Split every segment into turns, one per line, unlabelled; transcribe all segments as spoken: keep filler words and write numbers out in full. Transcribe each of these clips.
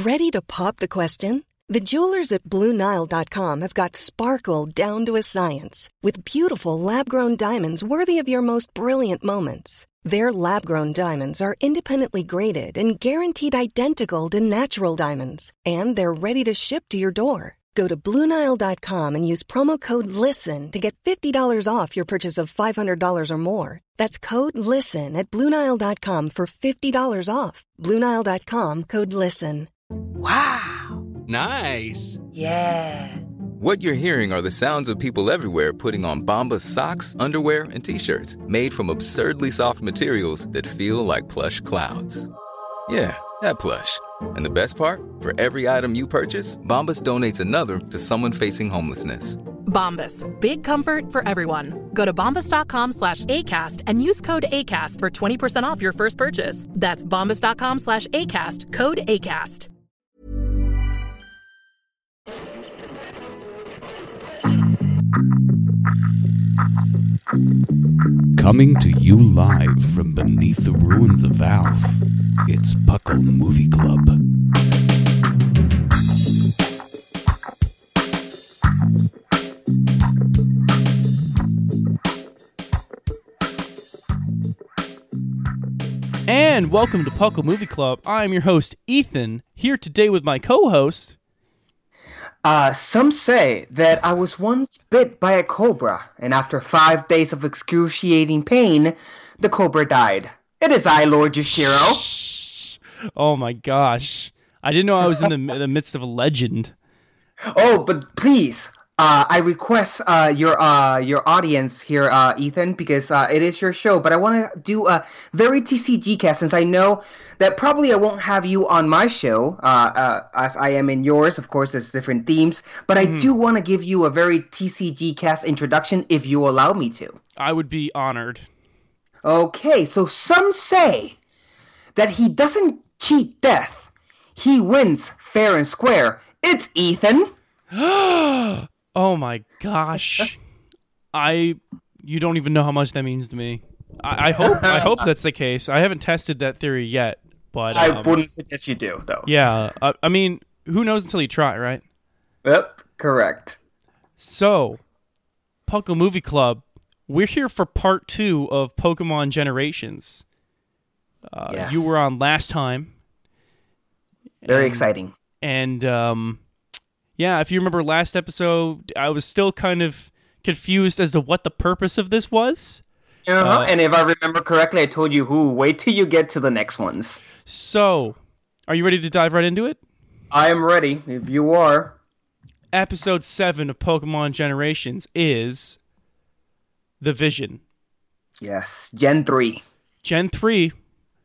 Ready to pop the question? The jewelers at Blue Nile dot com have got sparkle down to a science with beautiful lab-grown diamonds worthy of your most brilliant moments. Their lab-grown diamonds are independently graded and guaranteed identical to natural diamonds, and they're ready to ship to your door. Go to Blue Nile dot com and use promo code LISTEN to get fifty dollars off your purchase of five hundred dollars or more. That's code LISTEN at Blue Nile dot com for fifty dollars off. Blue Nile dot com, code LISTEN.
Wow.
Nice.
Yeah.
What you're hearing are the sounds of people everywhere putting on Bombas socks, underwear, and T-shirts made from absurdly soft materials that feel like plush clouds. Yeah, that plush. And the best part? For every item you purchase, Bombas donates another to someone facing homelessness.
Bombas. Big comfort for everyone. Go to bombas dot com slash ACAST and use code ACAST for twenty percent off your first purchase. That's bombas dot com slash ACAST. Code ACAST.
Coming to you live from beneath the ruins of Alf, it's Puckle Movie Club.
And welcome to Puckle Movie Club. I'm your host, Ethan, here today with my co-host...
Uh, some say that I was once bit by a cobra, and after five days of excruciating pain, the cobra died. It is I, Lord Yushiro.
Oh my gosh. I didn't know I was in the, the midst of a legend.
Oh, but please, uh, I request uh, your uh, your audience here, uh, Ethan, because uh, it is your show, but I want to do a very T C G cast, since I know that probably I won't have you on my show, uh, uh, as I am in yours. Of course, there's different themes, but I mm. do want to give you a very T C G cast introduction if you allow me to.
I would be honored.
Okay, so some say that he doesn't cheat death. He wins fair and square. It's Ethan.
Oh my gosh. I you don't even know how much that means to me. I, I hope I hope that's the case. I haven't tested that theory yet, but
I
um,
wouldn't suggest you do, though.
Yeah, uh, I mean, who knows until you try, right?
Yep, correct.
So, Puckle Movie Club, we're here for part two of Pokemon Generations. Uh,
yes.
You were on last time.
Very
and,
exciting.
And um, yeah, if you remember last episode, I was still kind of confused as to what the purpose of this was.
Uh-huh.
Uh,
and if I remember correctly, I told you who. Wait till you get to the next ones.
So, are you ready to dive right into it?
I am ready, if you are.
Episode seven of Pokemon Generations is The Vision.
Yes, Gen three.
Gen three.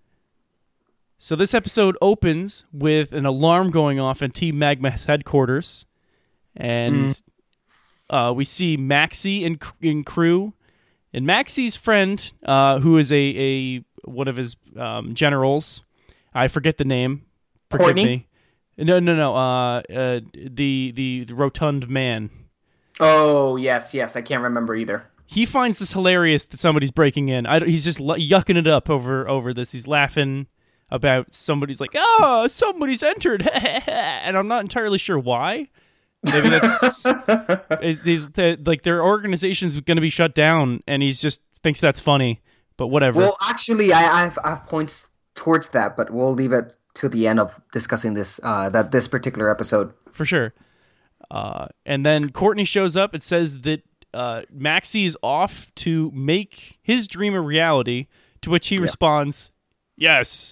So this episode opens with an alarm going off in Team Magma's headquarters. And mm. uh, we see Maxie and, and crew. And Maxie's friend, uh, who is a, a one of his um, generals, I forget the name. Forgive
Courtney?
me. No, no, no. Uh, uh, the, the the rotund man.
Oh yes, yes. I can't remember either.
He finds this hilarious that somebody's breaking in. I, he's just l- yucking it up over over this. He's laughing about somebody's like, oh, somebody's entered, and I'm not entirely sure why. Maybe that's he's like their organization's going to be shut down, and he just thinks that's funny. But whatever.
Well, actually, I, I, have, I have points towards that, but we'll leave it to the end of discussing this uh, that this particular episode
for sure. Uh, and then Courtney shows up and says that uh, Maxie is off to make his dream a reality. To which he yeah. responds, "Yes."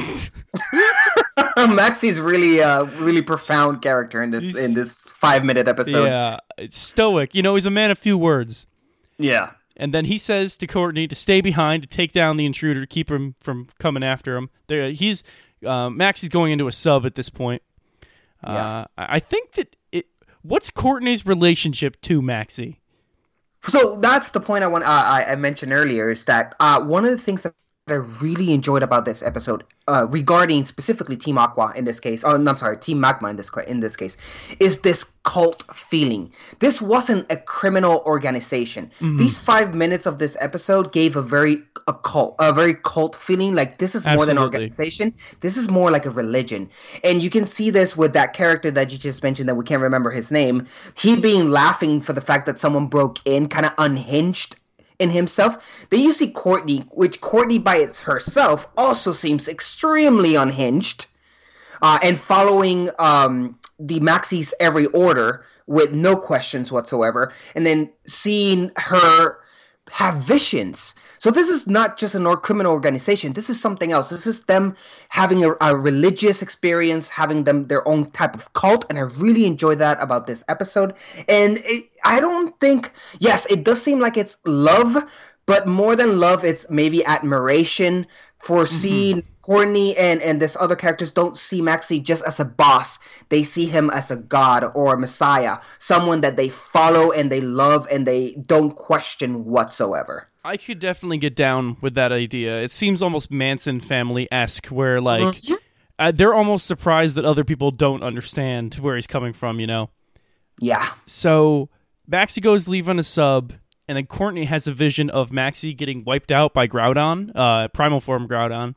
Maxie's really uh really profound character in this he's, in this five minute episode.
Yeah, it's stoic. You know, he's a man of few words.
Yeah.
And then he says to Courtney to stay behind, to take down the intruder, to keep him from coming after him. There, he's uh, Maxie's going into a sub at this point. Uh, yeah. I think that it. What's Courtney's relationship to Maxie?
So that's the point I want. Uh, I, I mentioned earlier is that uh, one of the things that I really enjoyed about this episode, uh, regarding specifically Team Aqua in this case, oh, no, I'm sorry, Team Magma in this in this case, is this cult feeling. This wasn't a criminal organization. Mm-hmm. These five minutes of this episode gave a very a cult, a very cult feeling. Like, this is more Absolutely. than an organization. This is more like a religion, and you can see this with that character that you just mentioned that we can't remember his name. He being laughing for the fact that someone broke in, kind of unhinged in himself. Then you see Courtney, which Courtney by its herself also seems extremely unhinged, uh, and following um, the Maxie's every order with no questions whatsoever, and then seeing her have visions. So this is not just a criminal organization. This is something else. This is them having a, a religious experience, having them their own type of cult, and I really enjoyed that about this episode. And it, I don't think, yes, it does seem like it's love, but more than love, it's maybe admiration for mm-hmm. seeing Courtney and, and this other characters don't see Maxie just as a boss. They see him as a god or a messiah, someone that they follow and they love and they don't question whatsoever.
I could definitely get down with that idea. It seems almost Manson family-esque, where like mm-hmm. uh, they're almost surprised that other people don't understand where he's coming from, you know?
Yeah.
So Maxie goes to leave on a sub, and then Courtney has a vision of Maxie getting wiped out by Groudon, uh, primal form Groudon.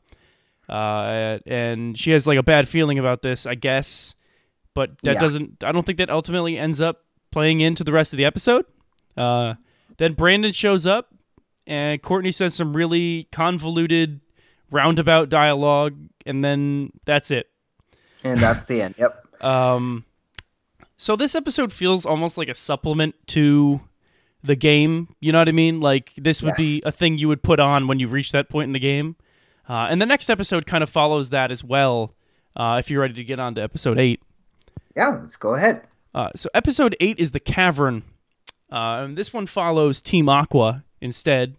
Uh, and she has like a bad feeling about this, I guess. But that yeah. doesn't, I don't think that ultimately ends up playing into the rest of the episode. Uh, then Brandon shows up, and Courtney says some really convoluted, roundabout dialogue, and then that's it.
And that's the end, yep.
Um, so this episode feels almost like a supplement to the game, you know what I mean? Like, this would yes. be a thing you would put on when you reach that point in the game. Uh, and the next episode kind of follows that as well, uh, if you're ready to get on to episode eight.
Yeah, let's go ahead.
Uh, so episode eight is The Cavern. Uh, and this one follows Team Aqua instead.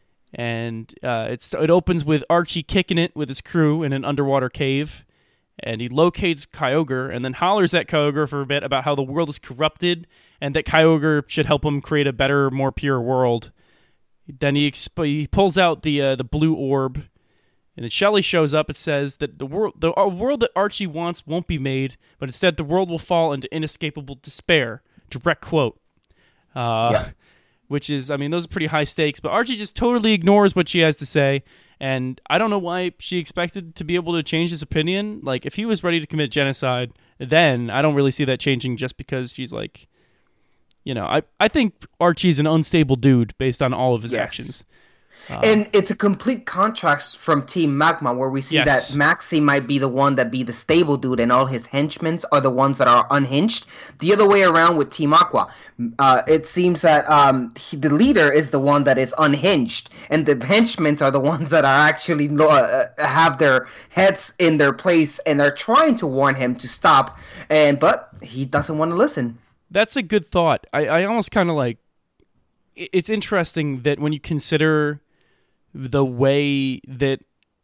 And uh, it's, it opens with Archie kicking it with his crew in an underwater cave. And he locates Kyogre and then hollers at Kyogre for a bit about how the world is corrupted and that Kyogre should help him create a better, more pure world. Then he, exp- he pulls out the uh, the blue orb, and then Shelly shows up and says that the world the uh, world that Archie wants won't be made, but instead the world will fall into inescapable despair. Direct quote. Uh, yeah. Which is, I mean, those are pretty high stakes, but Archie just totally ignores what she has to say. And I don't know why she expected to be able to change his opinion. Like, if he was ready to commit genocide, then I don't really see that changing just because she's like, you know, I, I think Archie's an unstable dude based on all of his
yes.
actions. Uh,
and it's a complete contrast from Team Magma, where we see
yes.
that Maxie might be the one that be the stable dude and all his henchmen are the ones that are unhinged. The other way around with Team Aqua. Uh, it seems that um, he, the leader is the one that is unhinged, and the henchmen are the ones that are actually uh, have their heads in their place, and they're trying to warn him to stop, and but he doesn't want to listen.
That's a good thought. I, I almost kind of like, it's interesting that when you consider the way that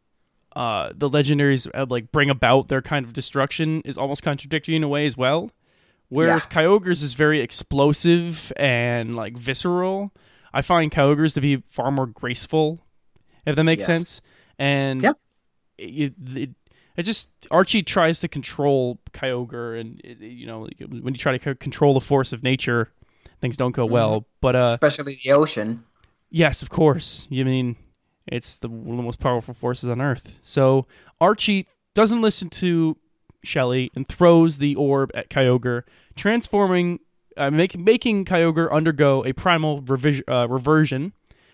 uh, the legendaries uh, like bring about their kind of destruction is almost contradictory in a way as well. Whereas yeah. Kyogre's is very explosive and like visceral. I find Kyogre's to be far more graceful, if that makes yes. sense. And
yep.
it, it, it just Archie tries to control Kyogre, and it, you know, when you try to control the force of nature, things don't go well. Mm-hmm. But uh,
especially the ocean.
Yes, of course. You mean it's the one of the most powerful forces on Earth. So Archie doesn't listen to Shelly and throws the orb at Kyogre, transforming, uh, make, making Kyogre undergo a primal revis- uh, reversion,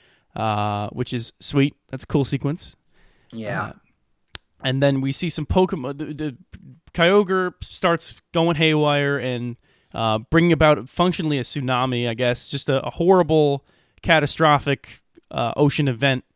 uh, which is sweet. That's a cool sequence.
Yeah.
Uh, and then we see some Pokemon. The, the Kyogre starts going haywire and uh, bringing about functionally a tsunami, I guess, just a, a horrible, catastrophic uh, ocean event.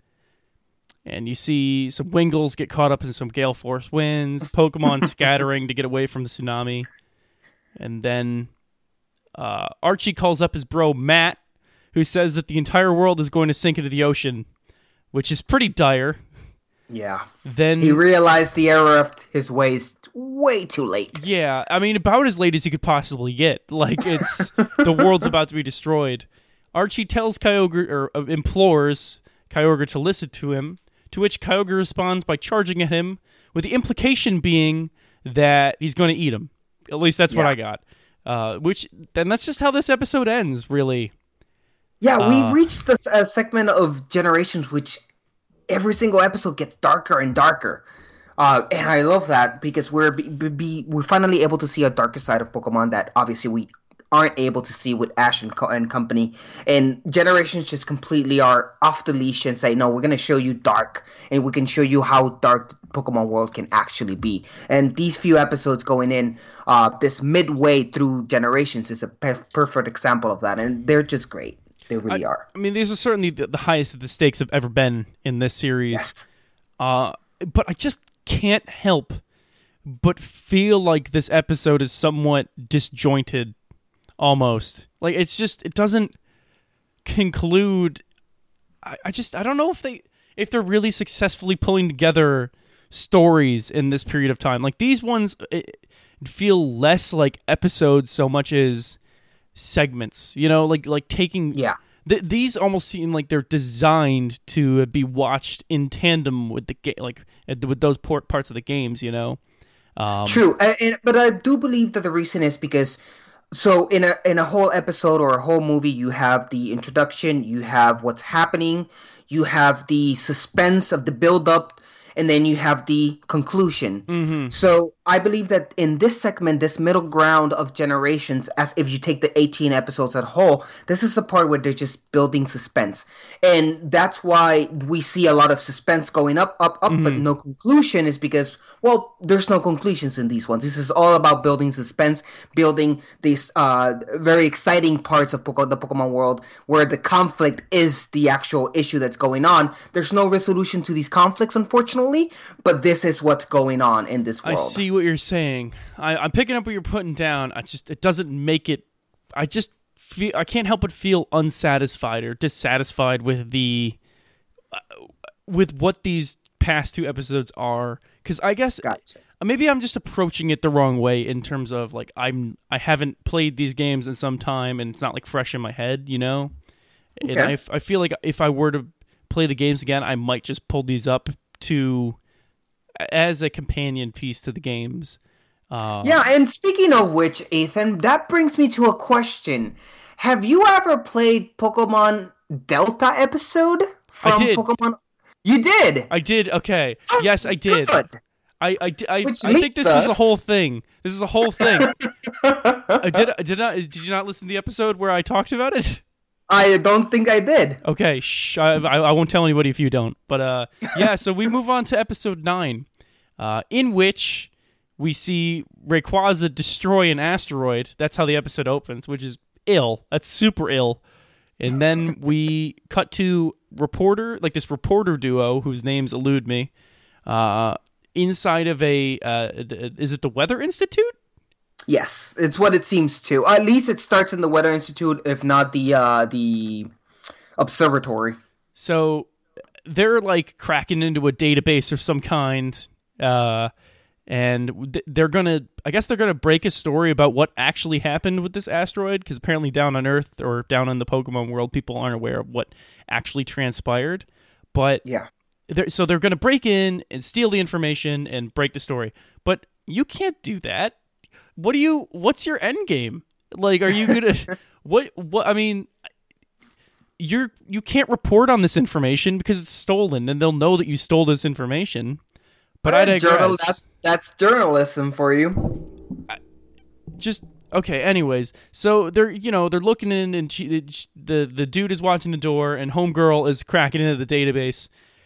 And you see some Wingles get caught up in some gale force winds, Pokemon scattering to get away from the tsunami. And then uh, Archie calls up his bro Matt, who says that the entire world is going to sink into the ocean, which is pretty dire.
Yeah.
Then
he realized the error of his ways way too late.
Yeah, I mean, about as late as you could possibly get. Like, it's the world's about to be destroyed. Archie tells Kyogre, or uh, implores Kyogre to listen to him, to which Kyogre responds by charging at him, with the implication being that he's going to eat him. At least that's yeah. what I got. Uh, which then that's just how this episode ends, really.
Yeah,
uh,
we reached this uh, segment of Generations, which every single episode gets darker and darker. Uh, and I love that because we're be, be, we're finally able to see a darker side of Pokemon that obviously we aren't able to see with Ash and, Co- and company. And Generations just completely are off the leash and say, no, we're going to show you dark, and we can show you how dark the Pokemon world can actually be. And these few episodes going in, uh, this midway through Generations is a pe- perfect example of that, and they're just great. They really
I,
are.
I mean, these are certainly the, the highest that the stakes have ever been in this series.
Yes.
Uh, but I just can't help but feel like this episode is somewhat disjointed. Almost. Like, it's just, it doesn't conclude. I, I just, I don't know if they, if they're really successfully pulling together stories in this period of time. Like, these ones it, feel less like episodes so much as segments, you know, like, like taking,
yeah.
Th- these almost seem like they're designed to be watched in tandem with the game, like, with those port parts of the games, you know? Um,
True. I, and, but I do believe that the reason is because So in a in a whole episode or a whole movie, you have the introduction, you have what's happening, you have the suspense of the build-up, and then you have the conclusion.
Mm-hmm.
So I believe that in this segment, this middle ground of Generations, as if you take the eighteen episodes as a whole, this is the part where they're just building suspense. And that's why we see a lot of suspense going up, up, up, mm-hmm. but no conclusion is because, well, there's no conclusions in these ones. This is all about building suspense, building these uh, very exciting parts of Poke- the Pokemon world where the conflict is the actual issue that's going on. There's no resolution to these conflicts, unfortunately, but this is what's going on in this world.
I see what you're saying. I, I'm picking up what you're putting down. I just it doesn't make it. I just feel I can't help but feel unsatisfied or dissatisfied with the uh, with what these past two episodes are. Because I guess
gotcha.
maybe I'm just approaching it the wrong way in terms of like I'm I haven't played these games in some time and it's not like fresh in my head, you know. Okay. And I I feel like if I were to play the games again, I might just pull these up to as a companion piece to the games. Um,
yeah, and speaking of which, Ethan, that brings me to a question. Have you ever played Pokemon Delta episode from
I did.
Pokemon? You did?
I did, okay. Oh, yes, I did.
Good.
I I, I, I think this us... was a whole thing. This is a whole thing. I did did not did you not listen to the episode where I talked about it?
I don't think I did.
Okay, shh. I, I won't tell anybody if you don't. But uh, yeah, so we move on to episode nine, uh, in which we see Rayquaza destroy an asteroid. That's how the episode opens, which is ill. That's super ill. And then we cut to reporter, like this reporter duo whose names elude me, uh, inside of a, uh, is it the Weather Institute?
Yes, it's what it seems to. At least it starts in the Weather Institute, if not the uh, the observatory.
So they're like cracking into a database of some kind, uh, and they're gonna. I guess they're gonna break a story about what actually happened with this asteroid, because apparently down on Earth or down in the Pokemon world, people aren't aware of what actually transpired. But
yeah,
they're, so they're gonna break in and steal the information and break the story. But you can't do that. What do you? What's your end game? Like, are you gonna? what? What? I mean, you're you can't report on this information because it's stolen, and they'll know that you stole this information. But I digress.
Journal, that's that's journalism for you.
I, just okay. Anyways, so they're you know they're looking in, and she, the the dude is watching the door, and Homegirl is cracking into the database,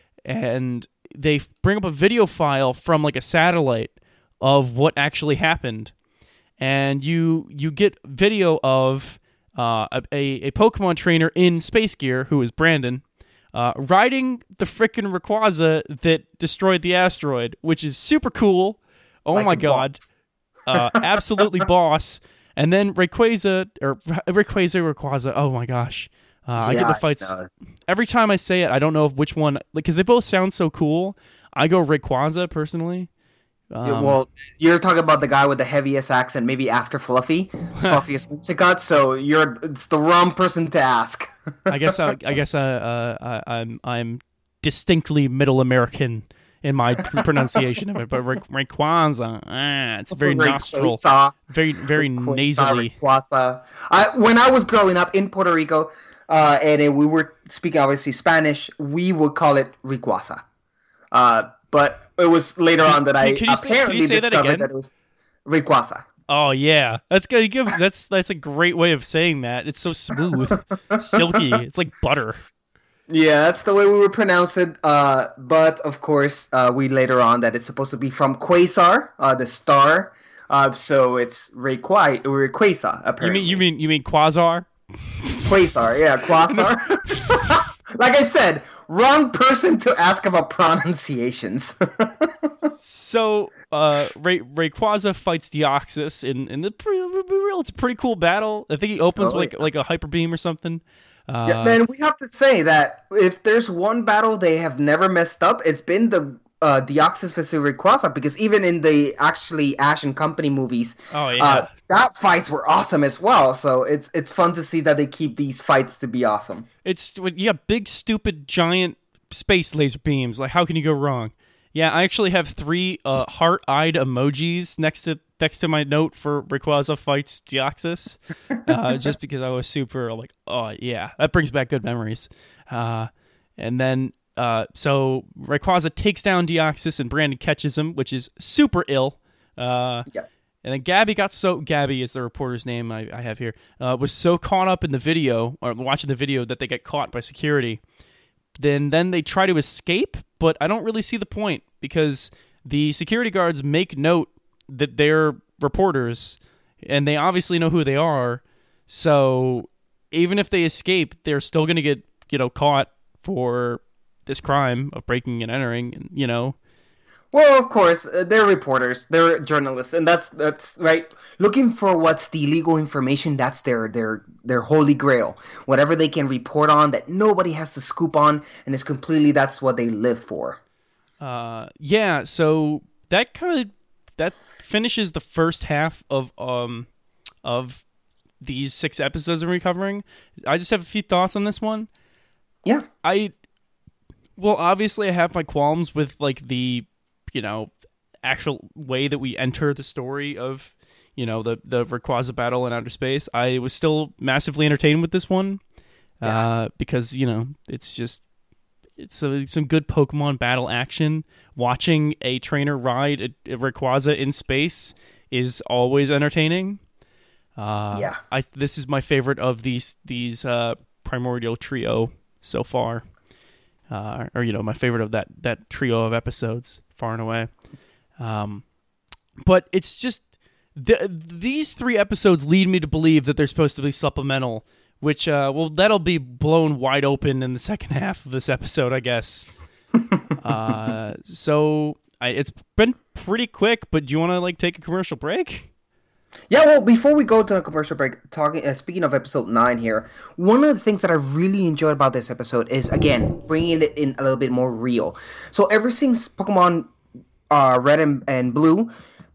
and they bring up a video file from like a satellite of what actually happened. And you you get video of uh, a, a Pokemon trainer in space gear, who is Brandon, uh, riding the frickin' Rayquaza that destroyed the asteroid, which is super cool. Oh
like
my god. uh, absolutely boss. And then Rayquaza, or Rayquaza, Rayquaza, oh my gosh. Uh,
yeah,
I get the fights. Every time I say it, I don't know if which one, because they both sound so cool. I go Rayquaza, personally. Um,
well, you're talking about the guy with the heaviest accent, maybe after Fluffy, Fluffiest Whimsicott. So you're it's the wrong person to ask.
I guess I, I guess I, uh, I, I'm I'm distinctly Middle American in my pronunciation of it, but Ray- Rayquaza, ah, it's very nostril,
Rayquaza.
very very
Rayquaza,
nasally.
Rayquaza. I, when I was growing up in Puerto Rico, uh, and uh, we were speaking obviously Spanish, we would call it Rayquaza. Uh, but it was later on that I
can you say-
apparently
can you say that
discovered
again?
that it was Rayquaza.
Oh yeah, that's good. Give that's that's a great way of saying that. It's so smooth, silky. It's like butter.
Yeah, that's the way we would pronounce it. Uh, but of course, uh, we later on that it's supposed to be from Quasar, uh, the star. Uh, so it's Rayqui- Rayquaza.
You
Apparently,
mean you mean you mean Quasar?
Quasar? Yeah, Quasar. Like I said, wrong person to ask about pronunciations.
So, uh, Ray Rayquaza fights Deoxys in in the pretty, real. It's a pretty cool battle. I think he opens
Oh,
like
yeah.
like a hyper beam or something. Uh,
Yeah, and we have to say that if there's one battle they have never messed up, it's been the uh, Deoxys versus Rayquaza, because even in the actually Ash and Company movies,
Oh yeah.
uh, that fights were awesome as well. So it's it's fun to see that they keep these fights to be awesome.
It's you got big, stupid, giant space laser beams. Like, how can you go wrong? Yeah, I actually have three uh, heart-eyed emojis next to next to my note for Rayquaza fights Deoxys, uh, just because I was super like, oh yeah, that brings back good memories. Uh, and then, uh, so Rayquaza takes down Deoxys, and Brandon catches him, which is super ill. Uh,
Yeah.
And then Gabby got so Gabby is the reporter's name I, I have here. Uh, was so caught up in the video or watching the video that they get caught by security. Then then they try to escape, but I don't really see the point because the security guards make note that they're reporters and they obviously know who they are. So even if they escape, they're still going to get, you know, caught for this crime of breaking and entering, and, you know.
Well, of course, uh, they're reporters, they're journalists, and that's that's right. Looking for what's the legal information, that's their their their holy grail. Whatever they can report on that nobody has to scoop on, and it's completely that's what they live for.
Uh, yeah, so that kind of that finishes the first half of um of these six episodes I'm recovering. I just have a few thoughts on this one.
Yeah.
I well, obviously, I have my qualms with like the you know actual way that we enter the story of you know the the Rayquaza battle in outer space. I was still massively entertained with this one
Yeah.
uh, because you know it's just. It's a, some good Pokemon battle action. Watching a trainer ride a, a Rayquaza in space is always entertaining. Uh,
Yeah.
I this is my favorite of these these uh, Primordial trio so far, uh, or you know my favorite of that that trio of episodes far and away. Um, but it's just th- these three episodes lead me to believe that they're supposed to be supplemental. Which, uh, well, that'll be blown wide open in the second half of this episode, I guess. uh, so I, it's been pretty quick, but do you want to like take a commercial break?
Yeah, well, before we go to a commercial break, talking uh, speaking of episode nine here, one of the things that I really enjoyed about this episode is, again, bringing it in a little bit more real. So ever since Pokemon uh, Red and, and Blue,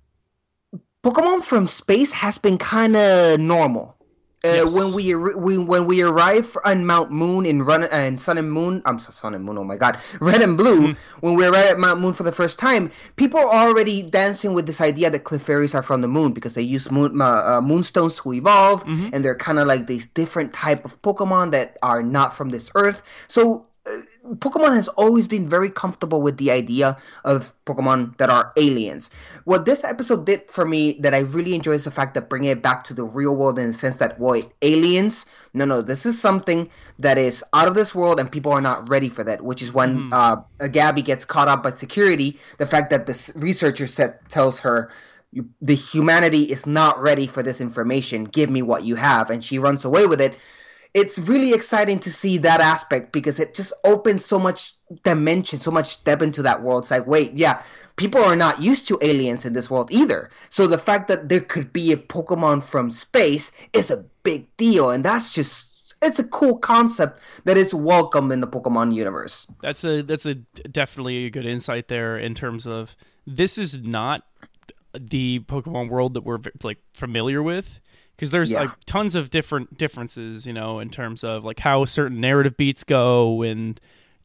Pokemon from space has been kind of normal. Uh,
Yes.
When we, ar- we when we arrive on Mount Moon in Run and Sun and Moon, I'm sorry, Sun and Moon. Oh my God, Red and Blue. When we arrive at Mount Moon for the first time, people are already dancing with this idea that Clefairies are from the moon because they use moon, uh, uh, moonstones to evolve, and they're kind of like these different type of Pokemon that are not from this Earth. So. Uh, Pokemon has always been very comfortable with the idea of Pokemon that are aliens. What this episode did for me that I really enjoy is the fact that bringing it back to the real world in the sense that, wait, aliens? No, no, this is something that is out of this world and people are not ready for that, which is when uh, Gabby gets caught up by security. The fact that the s- researcher said, tells her, "You- the humanity is not ready for this information. Give me what you have." And she runs away with it. It's really exciting to see that aspect because it just opens so much dimension, so much depth into that world. It's like, wait, yeah, people are not used to aliens in this world either. So the fact that there could be a Pokemon from space is a big deal. And that's just, it's a cool concept that is welcome in the Pokemon universe.
That's a that's a definitely a good insight there in terms of this is not the Pokemon world that we're like familiar with. Because there's
Yeah.
like tons of different differences, you know, in terms of like how certain narrative beats go and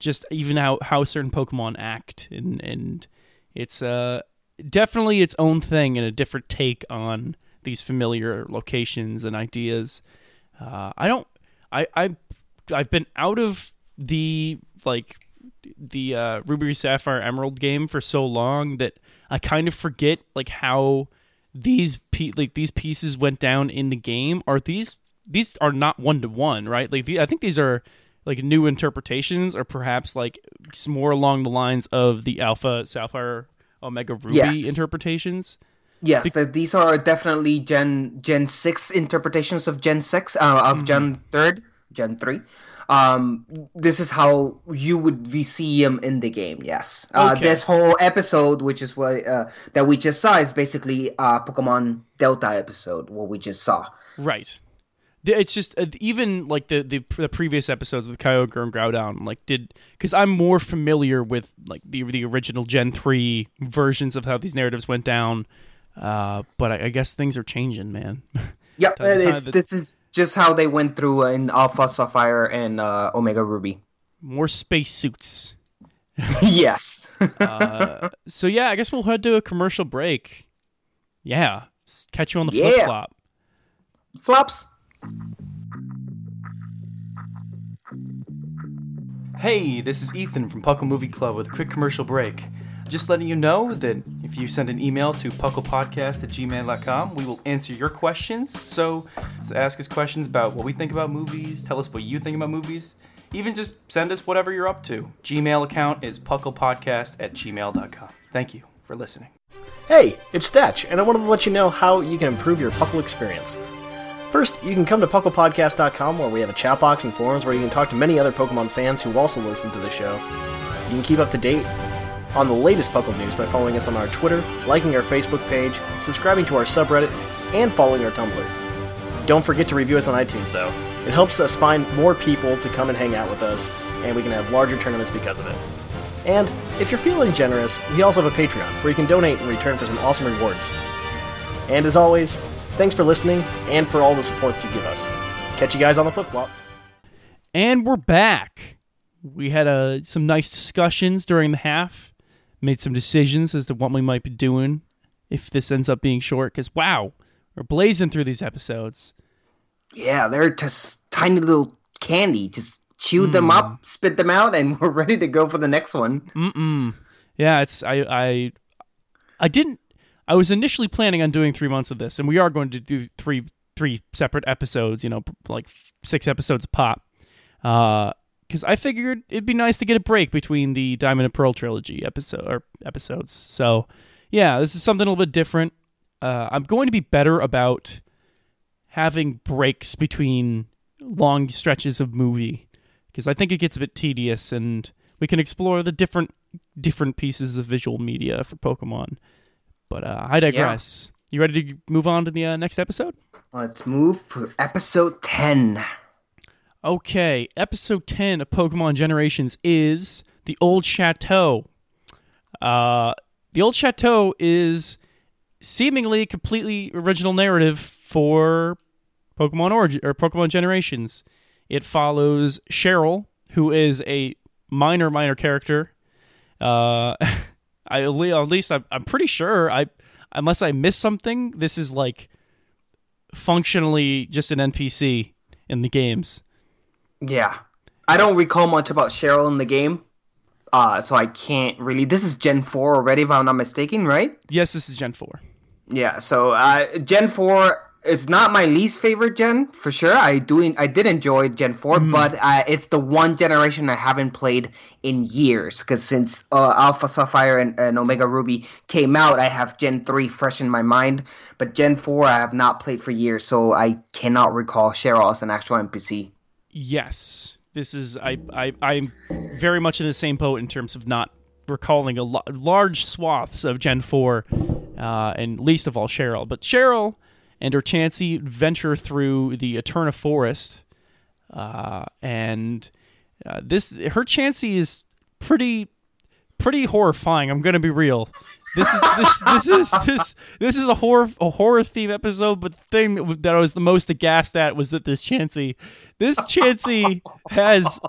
just even how, how certain Pokemon act, and and it's uh definitely its own thing and a different take on these familiar locations and ideas. Uh, I don't, I I I've been out of the like the uh, Ruby Sapphire Emerald game for so long that I kind of forget like how these pe- like these pieces went down in the game. Are these these are not one to one, right? Like the, I think these are like new interpretations, or perhaps like more along the lines of the Alpha Sapphire Omega Ruby
yes.
interpretations.
Yes,
Be-
the, these are definitely Gen Gen six interpretations of Gen six, uh, of mm-hmm. Gen third, Gen three. Um, this is how you would see them in the game. Yes, uh,
okay.
This whole episode, which is what uh, that we just saw, is basically a Pokemon Delta episode. What we just saw,
right? It's just uh, even like the, the the previous episodes with Kyogre and Groudon, like did because I'm more familiar with like the the original Gen three versions of how these narratives went down. Uh, but I, I guess things are changing, man.
Yeah, it's, this is just how they went through in Alpha Sapphire and uh, Omega Ruby.
More spacesuits.
Yes.
uh, so yeah, I guess we'll head to a commercial break. Yeah, catch you on the
yeah.
flip flop.
Flops.
Hey, this is Ethan from Puckle Movie Club with a quick commercial break. Just letting you know that if you send an email to pucklepodcast at gmail dot com, we will answer your questions. So, ask us questions about what we think about movies, tell us what you think about movies, even just send us whatever you're up to. Gmail account is pucklepodcast at gmail dot com. Thank you for listening.
Hey, it's Thatch, and I wanted to let you know how you can improve your Puckle experience. First, you can come to puckle podcast dot com, where we have a chat box and forums where you can talk to many other Pokemon fans who also listen to the show. You can keep up to date on the latest Puckle news by following us on our Twitter, liking our Facebook page, subscribing to our subreddit, and following our Tumblr. Don't forget to review us on iTunes, though. It helps us find more people to come and hang out with us, and we can have larger tournaments because of it. And if you're feeling generous, we also have a Patreon, where you can donate in return for some awesome rewards. And as always, thanks for listening, and for all the support you give us. Catch you guys on the flip-flop.
And we're back. We had uh, some nice discussions during the half. Made some decisions as to what we might be doing if this ends up being short, because, wow, we're blazing through these episodes.
Yeah, they're just tiny little candy. Just chew mm. them up, spit them out, and we're ready to go for the next one.
Mm-mm. Yeah, it's I, I, I didn't... I was initially planning on doing three months of this, and we are going to do three three separate episodes, you know, like six episodes a pop. Uh... Because I figured it'd be nice to get a break between the Diamond and Pearl trilogy episode or episodes. So, yeah, this is something a little bit different. Uh, I'm going to be better about having breaks between long stretches of movie, because I think it gets a bit tedious, and we can explore the different different pieces of visual media for Pokemon. But uh, I digress. Yeah. You ready to move on to the uh, next episode?
Let's move for episode ten.
Okay, episode ten of Pokemon Generations is The Old Chateau. Uh, the Old Chateau is seemingly a completely original narrative for Pokemon Origin or Pokemon Generations. It follows Cheryl, who is a minor, minor character. Uh, I at least I'm, I'm pretty sure. I unless I missed something, this is like functionally just an N P C in the games.
Yeah. I don't recall much about Cheryl in the game, uh, so I can't really... This is Gen four already, if I'm not mistaken, right?
Yes, this is Gen four.
Yeah, so uh, Gen four is not my least favorite gen, for sure. I do, I did enjoy Gen four, mm. but uh, it's the one generation I haven't played in years, because since uh, Alpha Sapphire and, and Omega Ruby came out, I have Gen three fresh in my mind, but Gen four I have not played for years, so I cannot recall Cheryl as an actual N P C.
Yes, this is I I I'm very much in the same boat in terms of not recalling a lo- large swaths of Gen four, uh, and least of all Cheryl. But Cheryl and her Chansey venture through the Eterna Forest, uh, and uh, this her Chansey is pretty pretty horrifying. I'm gonna be real. This is this this is this this is a horror a horror theme episode, but the thing that, that I was the most aghast at was that this Chansey, this Chansey has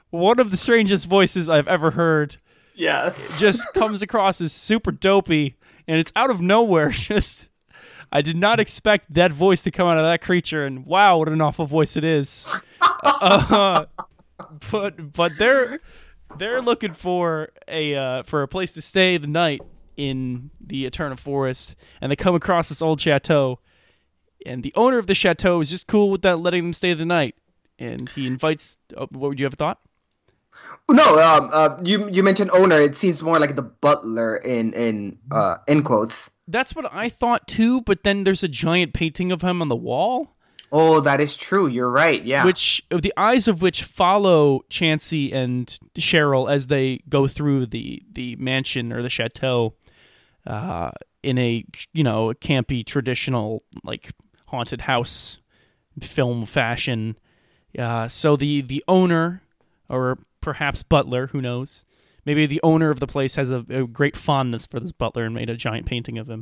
one of the strangest voices I've ever heard.
Yes.
Just comes across as super dopey, and it's out of nowhere. Just, I did not expect that voice to come out of that creature, and wow, what an awful voice it is. uh, but but they're they're looking for a uh, for a place to stay the night in the Eternal Forest, and they come across this old chateau, and the owner of the chateau is just cool with that, letting them stay the night, and he invites. Oh, what would you have a thought?
No, um, uh, you you mentioned owner. It seems more like the butler in in uh in quotes.
That's what I thought too, but then there's a giant painting of him on the wall.
Oh, that is true. You're right. Yeah.
Which the eyes of which follow Chansey and Cheryl as they go through the the mansion or the chateau, uh, in a you know campy traditional like haunted house film fashion. Uh, so the the owner, or perhaps butler, who knows? Maybe the owner of the place has a, a great fondness for this butler and made a giant painting of him.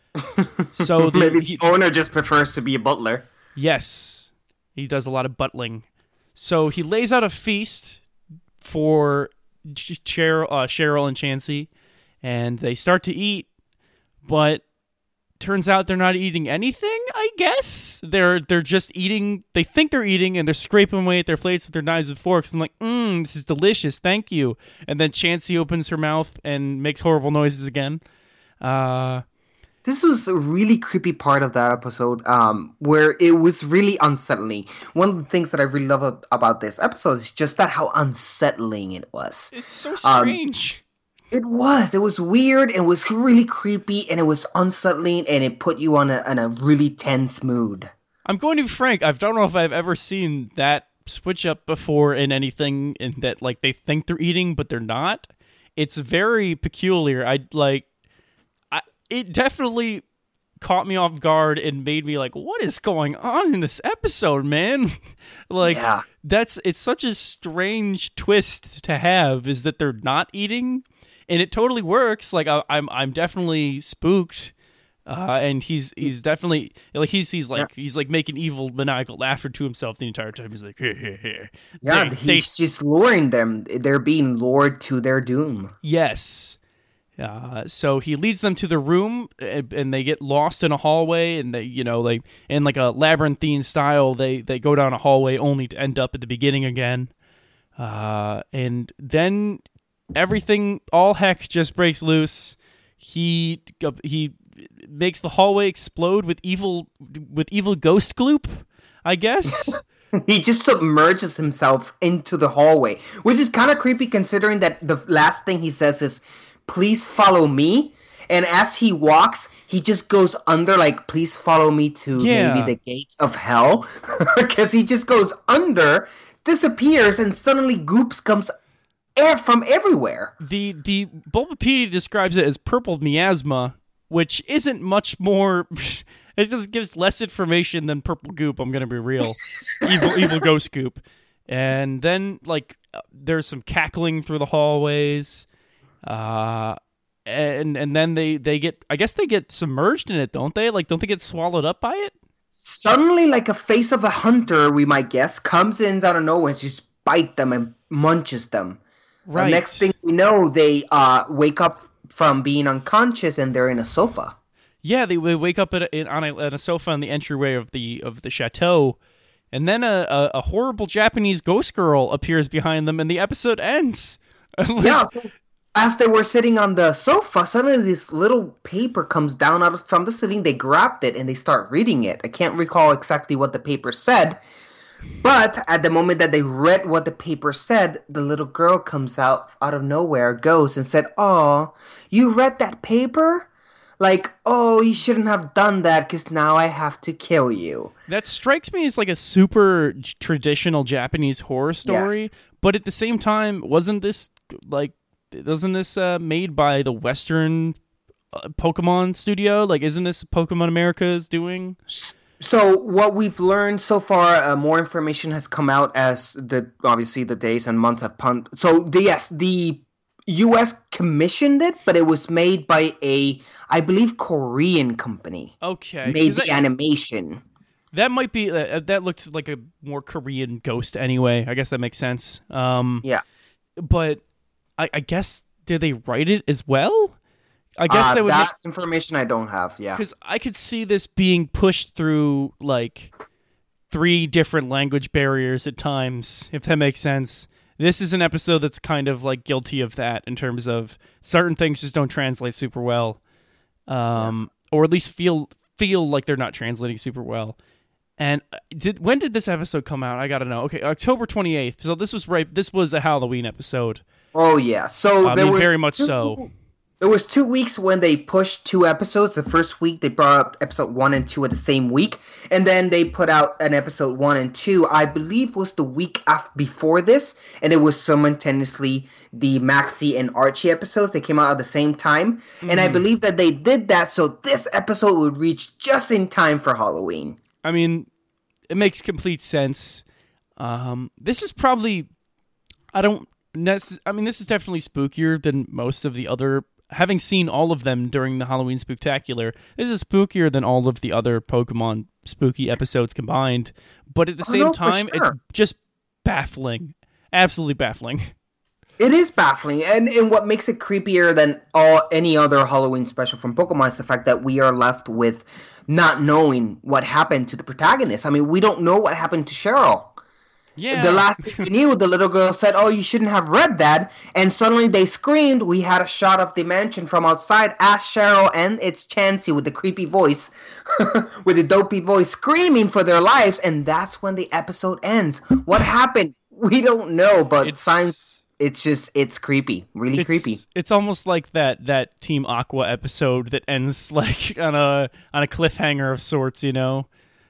So the,
maybe
he,
the owner just prefers to be a butler.
Yes, he does a lot of butling. So he lays out a feast for Ch- Cheryl, uh, Cheryl and Chansey, and they start to eat, but turns out they're not eating anything, I guess. They're they're just eating, they think they're eating, and they're scraping away at their plates with their knives and forks, and like, mmm, this is delicious, thank you. And then Chansey opens her mouth and makes horrible noises again. Uh...
This was a really creepy part of that episode, um, where it was really unsettling. One of the things that I really love a- about this episode is just that how unsettling it was.
It's so strange.
Um, it was. It was weird, and it was really creepy, and it was unsettling, and it put you on a, on a really tense mood.
I'm going to be frank, I don't know if I've ever seen that switch up before in anything in that, like, they think they're eating, but they're not. It's very peculiar. I like... It definitely caught me off guard and made me like, what is going on in this episode, man? like,
yeah.
that's, it's such a strange twist to have, is that they're not eating, and it totally works. Like, I, I'm, I'm definitely spooked, uh, and he's, he's definitely, like, he's, he's like, yeah. he's like making evil, maniacal laughter to himself the entire time. He's like, here, here, here.
Yeah,
they,
he's
they,
just luring them. They're being lured to their doom.
Yes. Uh, so he leads them to the room, and, and they get lost in a hallway, and they, you know, like in like a labyrinthine style, they they go down a hallway only to end up at the beginning again. Uh, and then everything, all heck, just breaks loose. He he makes the hallway explode with evil with evil ghost gloop, I guess.
He just submerges himself into the hallway, which is kind of creepy considering that the last thing he says is, "Please follow me," and as he walks, he just goes under, like, "Please follow me to
yeah.
maybe the gates of hell," because he just goes under, disappears, and suddenly Goops comes air from everywhere.
The the Bulbapedia describes it as purple miasma, which isn't much more. It just gives less information than purple goop. I'm gonna be real, evil evil ghost goop, and then like there's some cackling through the hallways. Uh, and and then they, they get, I guess they get submerged in it, don't they? Like, don't they get swallowed up by it?
Suddenly, like a face of a hunter, we might guess, comes in out of nowhere and just bite them and munches them.
Right.
The next thing you know, they uh wake up from being unconscious and they're in a sofa. Yeah,
they, they wake up at a, in, on a, at a sofa in the entryway of the of the chateau, and then a, a, a horrible Japanese ghost girl appears behind them, and the episode ends. like,
yeah. So- As they were sitting on the sofa, suddenly this little paper comes down out of, from the ceiling. They grabbed it and they start reading it. I can't recall exactly what the paper said, but at the moment that they read what the paper said, the little girl comes out out of nowhere, goes and said, "Oh, you read that paper? Like, oh, you shouldn't have done that because now I have to kill you."
That strikes me as like a super traditional Japanese horror story,
yes.
But at the same time, wasn't this like, Wasn't this uh, made by the Western uh, Pokemon studio? Like, isn't this Pokemon America is doing?
So what we've learned so far, uh, more information has come out as the obviously the days and months have pumped. So the, yes, the U S commissioned it, but it was made by a, I believe, Korean company.
Okay,
made the
I,
animation.
That might be uh, that looked like a more Korean ghost anyway. I guess that makes sense. Um,
Yeah.
But I, I guess did they write it as well? I guess
uh,
that would
that information I don't have. Yeah.
because I could see this being pushed through like three different language barriers at times, if that makes sense. This is an episode that's kind of like guilty of that in terms of certain things just don't translate super well, um, yeah. or at least feel feel like they're not translating super well. And did when did this episode come out? I gotta know. Okay, October twenty-eighth. So this was right. This was a Halloween episode.
Oh yeah. So
I
there
mean,
was
very much
two,
so.
There was two weeks when they pushed two episodes. The first week they brought up episode one and two at the same week, and then they put out an episode one and two. I believe was the week after before this, and it was simultaneously the Maxie and Archie episodes. They came out at the same time, mm-hmm. and I believe that they did that so this episode would reach just in time for Halloween.
I mean, it makes complete sense. Um, this is probably, I don't, necess- I mean, this is definitely spookier than most of the other, having seen all of them during the Halloween Spooktacular, this is spookier than all of the other Pokemon spooky episodes combined. But at the
oh,
same
no,
time,
sure.
it's just baffling. Absolutely baffling.
It is baffling, and, and what makes it creepier than all any other Halloween special from Pokemon is the fact that we are left with not knowing what happened to the protagonist. I mean, we don't know what happened to Cheryl.
Yeah.
The last thing we knew, the little girl said, "Oh, you shouldn't have read that," and suddenly they screamed. We had a shot of the mansion from outside as Cheryl and it's Chansey with the creepy voice, with the dopey voice, screaming for their lives, and that's when the episode ends. What happened? We don't know, but
It's-
science... It's just, it's creepy. Really
it's,
creepy.
It's almost like that that Team Aqua episode that ends like on a on a cliffhanger of sorts, you know.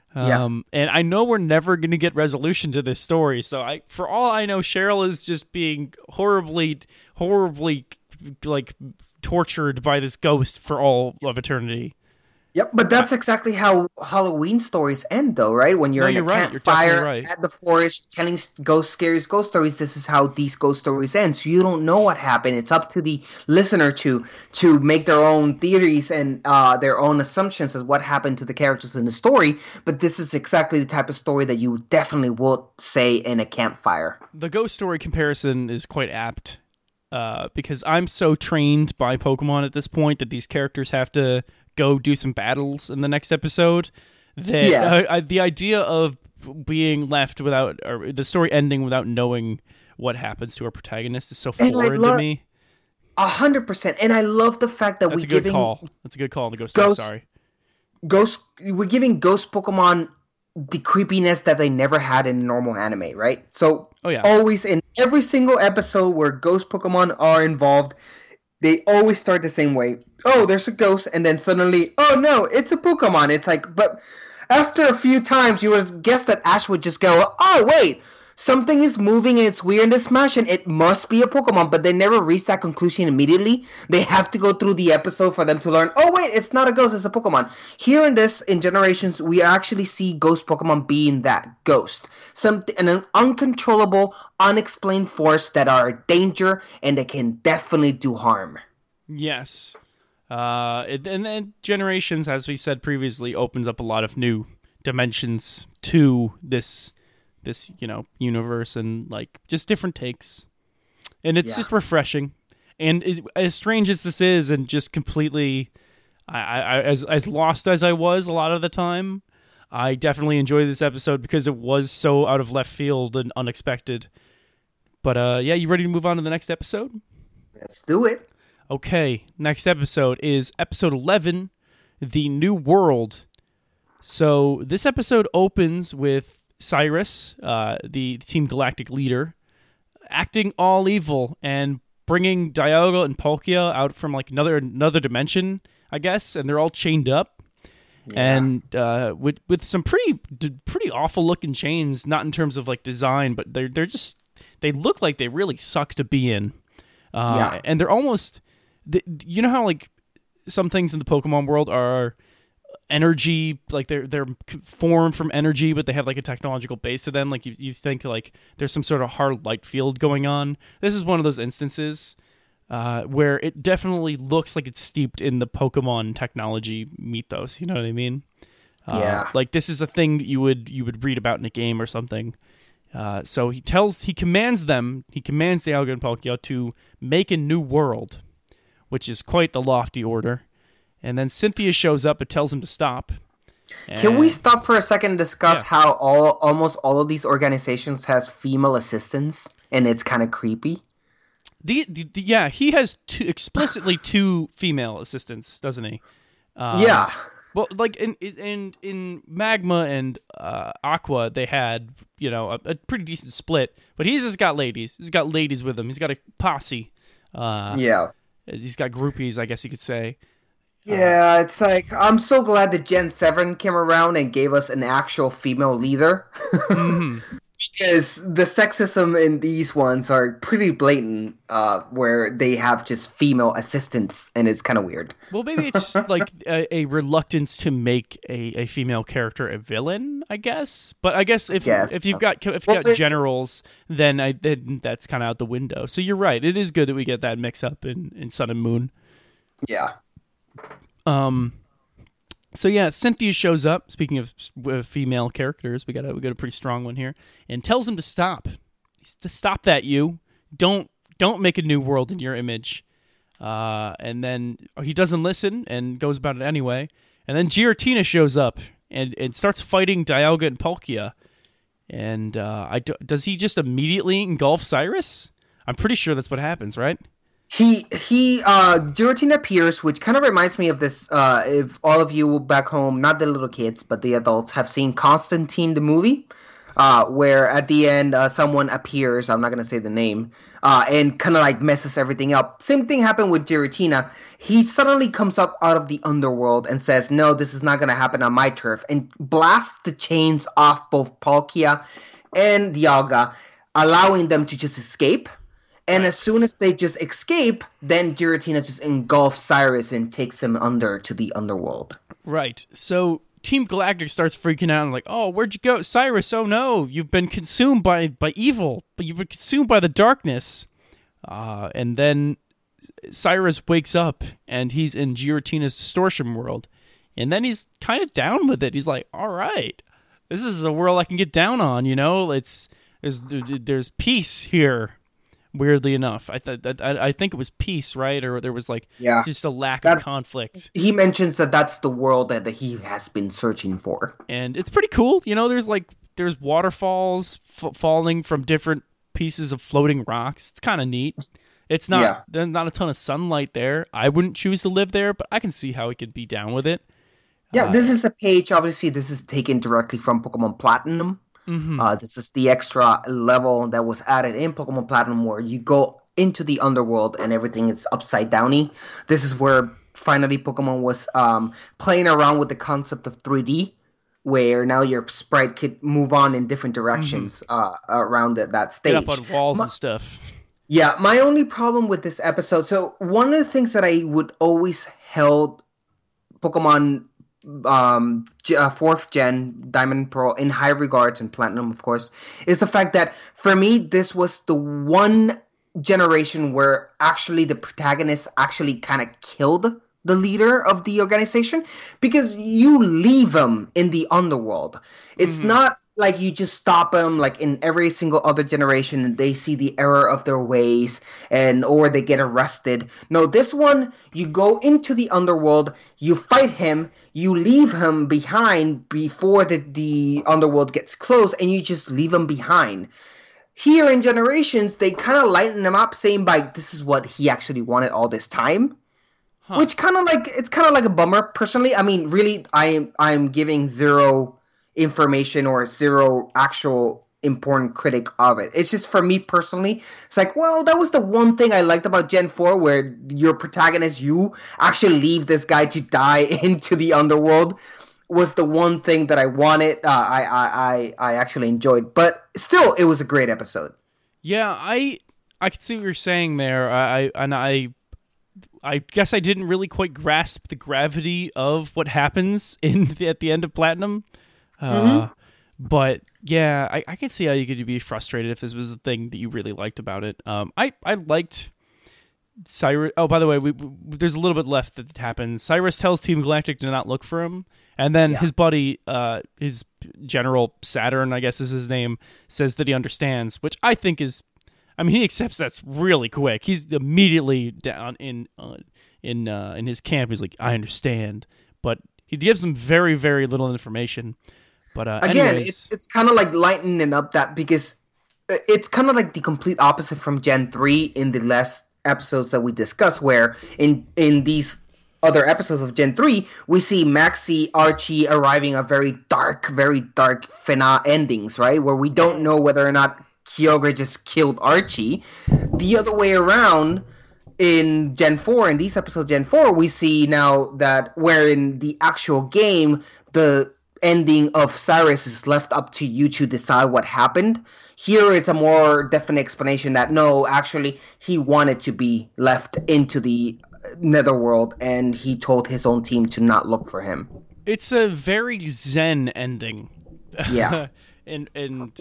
Um, yeah. And I know we're never going to get resolution to this story, so I, for all I know, Cheryl is just being horribly, horribly, like tortured by this ghost for all of eternity.
Yep, but that's exactly how Halloween stories end, though, right? When you're
No,
in
you're
a
right. You're
campfire
definitely right.
at the forest telling ghost scary ghost stories, this is how these ghost stories end. So you don't know what happened. It's up to the listener to to make their own theories and uh, their own assumptions as what happened to the characters in the story. But this is exactly the type of story that you definitely would say in a campfire.
The ghost story comparison is quite apt. Uh, because I'm so trained by Pokemon at this point that these characters have to go do some battles in the next episode. That
Yes.
uh, I, the idea of being left without, or the story ending without knowing what happens to our protagonist is so
And I
foreign to
love-
me.
A hundred percent. And I love the fact that
That's
we're
a good
giving
call. That's a good call on the ghost.
Ghost-
Story, sorry.
ghost we're giving ghost Pokemon the creepiness that they never had in normal anime, right? So
Oh yeah.
always in every single episode where ghost Pokemon are involved, they always start the same way. Oh, there's a ghost, and then suddenly, oh no, it's a Pokemon. It's like, but after a few times, you would guess that Ash would just go, oh wait, something is moving and it's weird in this mansion. It must be a Pokemon, but they never reach that conclusion immediately. They have to go through the episode for them to learn, oh wait, it's not a ghost, it's a Pokemon. Here in this, in Generations, we actually see ghost Pokemon being that ghost. Something, an uncontrollable, unexplained force that are a danger and they can definitely do harm.
Yes. Uh, it, and then Generations, as we said previously, opens up a lot of new dimensions to this, this you know, universe and like just different takes, and it's
Yeah.
just refreshing. And it, as strange as this is, and just completely, I, I, as as lost as I was a lot of the time, I definitely enjoyed this episode because it was so out of left field and unexpected. But uh, yeah, you ready to move on to the next episode?
Let's do it.
Okay, next episode is episode eleven, The New World. So this episode opens with Cyrus, uh, the Team Galactic leader, acting all evil and bringing Dialga and Palkia out from like another another dimension, I guess, and they're all chained up.
Yeah.
And uh, with with some pretty pretty awful looking chains, not in terms of like design, but they're they're just they look like they really suck to be in. Uh,
Yeah.
And they're almost, the, you know how like some things in the Pokemon world are energy, like they're they're formed from energy, but they have like a technological base to them. Like you you think like there's some sort of hard light field going on. This is one of those instances uh, where it definitely looks like it's steeped in the Pokemon technology mythos. You know what I mean? Uh,
Yeah.
like this is a thing that you would you would read about in a game or something. Uh, so he tells, he commands them, he commands Dialga and Palkia to make a new world, which is quite the lofty order. And then Cynthia shows up and tells him to stop.
Can we
And-
stop for a second and discuss
Yeah.
how all almost all of these organizations has female assistants, and it's kind of creepy?
The, the, the yeah, he has two, explicitly two female assistants, doesn't he? Um,
yeah.
Well, like in in in Magma and uh, Aqua, they had you know a, a pretty decent split, but he's just got ladies. He's got ladies with him. He's got a posse. Uh,
Yeah.
He's got groupies, I guess you could say.
Yeah, it's like, I'm so glad that Gen seven came around and gave us an actual female leader.
Mhm.
Because the sexism in these ones are pretty blatant, uh, where they have just female assistants, and it's kind of weird.
Well, maybe it's just like a, a reluctance to make a, a female character a villain, I guess. But I guess if
Yes.
if you've got if you've
Well,
got
it's-
generals, then I then that's kind of out the window. So you're right. It is good that we get that mix up in, in Sun and Moon.
Yeah.
Um. So yeah, Cynthia shows up. Speaking of uh, female characters, we got a we got a pretty strong one here, and tells him to stop. To stop that, you don't don't make a new world in your image. Uh, and then he doesn't listen and goes about it anyway. And then Giratina shows up and, and starts fighting Dialga and Palkia. And uh, I do, does he just immediately engulf Cyrus? I'm pretty sure that's what happens, right?
He he uh Giratina appears, which kind of reminds me of this. Uh, if all of you back home, not the little kids, but the adults, have seen Constantine the movie, uh, where at the end uh, someone appears. I'm not gonna say the name, uh, and kind of like messes everything up. Same thing happened with Giratina. He suddenly comes up out of the underworld and says, "No, this is not gonna happen on my turf," and blasts the chains off both Palkia and Dialga, allowing them to just escape. And as soon as they just escape, then Giratina just engulfs Cyrus and takes him under to the underworld.
Right. So Team Galactic starts freaking out and like, oh, where'd you go? Cyrus, oh no, you've been consumed by, by evil, but you've been consumed by the darkness. Uh, and then Cyrus wakes up and he's in Giratina's distortion world. And then he's kind of down with it. He's like, all right, this is a world I can get down on, you know? It's there's there's peace here. Weirdly enough, I th- I I think it was peace, right? Or there was like
Yeah.
just a lack
That-
of conflict.
He mentions that that's the world that, that he has been searching for.
And it's pretty cool. You know, there's like there's waterfalls f- falling from different pieces of floating rocks. It's kind of neat. It's not
Yeah.
there's not a ton of sunlight there. I wouldn't choose to live there, but I can see how he could be down with it.
Yeah,
Uh,
this is a page. Obviously, this is taken directly from Pokemon Platinum.
mhm.
Uh, this is the extra level that was added in Pokemon Platinum, where you go into the underworld and everything is upside downy. This is where finally Pokemon was um, playing around with the concept of three D, where now your sprite could move on in different directions uh, around that, that stage.
Get up on walls
My-
and stuff.
Yeah, my only problem with this episode. So one of the things that I would always held Pokemon um G- uh, fourth gen Diamond and Pearl in high regards, and Platinum of course, is the fact that for me this was the one generation where actually the protagonist actually kind of killed the leader of the organization, because you leave them in the underworld. It's
Mhm.
not like you just stop them like in every single other generation and they see the error of their ways and or they get arrested. No, this one, you go into the underworld, you fight him, you leave him behind before the, the underworld gets closed, and you just leave him behind. Here in Generations, they kind of lighten him up, saying by this is what he actually wanted all this time.
Huh.
Which kind of like, it's kind of like a bummer personally. I mean, really, I am I'm giving zero information or zero actual important critic of it. It's just for me personally, it's like, well, that was the one thing I liked about Gen four, where your protagonist, you actually leave this guy to die into the underworld, was the one thing that I wanted. Uh, I, I I I actually enjoyed, but still, it was a great episode.
Yeah, I I can see what you're saying there. I, I and I I guess I didn't really quite grasp the gravity of what happens in the, at the end of Platinum. Uh,
Mm-hmm.
But yeah, I, I can see how you could be frustrated if this was a thing that you really liked about it. Um, I I liked Cyrus. Oh, by the way, we, we, there's a little bit left that happens. Cyrus tells Team Galactic to not look for him, and then
Yeah.
his buddy, uh, his General Saturn, I guess is his name, says that he understands, which I think is, I mean, he accepts that's really quick. He's immediately down in uh, in uh, in his camp. He's like, I understand, but he gives him very, very little information. But uh,
Again,
anyways,
it's it's kind of like lightening up that because it's kind of like the complete opposite from Gen three in the last episodes that we discussed, where in in these other episodes of Gen three, we see Maxie, Archie arriving at very dark, very dark finale endings, right? Where we don't know whether or not Kyogre just killed Archie. The other way around, in Gen four, in these episodes Gen four, we see now that where in the actual game, the ending of Cyrus is left up to you to decide what happened. Here it's a more definite explanation that no, actually, he wanted to be left into the Netherworld, and he told his own team to not look for him.
it's a very zen ending.
Yeah.
and and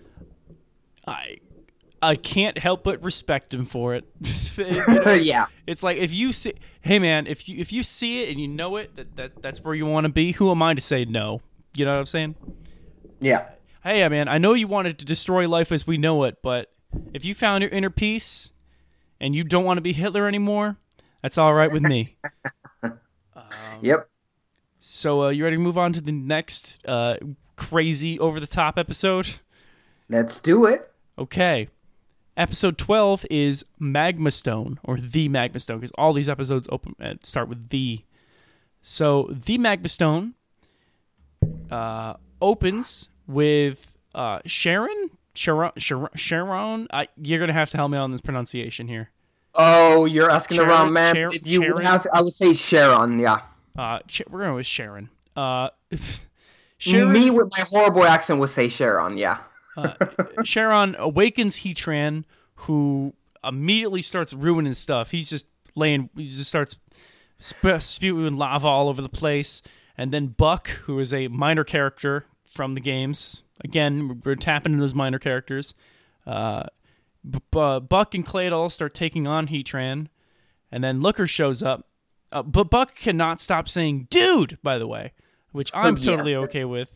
I I can't help but respect him for it. You know,
Yeah.
It's like if you see, hey man, if you if you see it and you know it that, that that's where you want to be, who am I to say no? You know what I'm saying?
Yeah.
Hey man, I know you wanted to destroy life as we know it, but if you found your inner peace and you don't want to be Hitler anymore, that's all right with me. um,
Yep.
So uh, you ready to move on to the next uh, crazy over the top episode?
Let's do it.
Okay. Episode twelve is Magma Stone, or The Magma Stone, because all these episodes open uh, start with the. So, The Magma Stone uh, opens with uh, Sharon? Sharon? Sharon? Sharon? I, you're going to have to help me on this pronunciation here.
Oh, you're asking
Sharon-
the wrong man.
Char-
if you would
Sharon?
ask, I would say Sharon, yeah.
Uh, Ch- we're going with Sharon. Uh, Sharon.
Me with my horrible accent would say Sharon, yeah.
Uh, Sharon awakens Heatran, who immediately starts ruining stuff. He's just laying, he just starts sp- spewing lava all over the place. And then Buck, who is a minor character from the games, again, we're tapping into those minor characters. Uh, B- B- Buck and Claydol start taking on Heatran, and then Looker shows up. Uh, but Buck cannot stop saying "dude," by the way, which I'm
Yes.
totally okay with.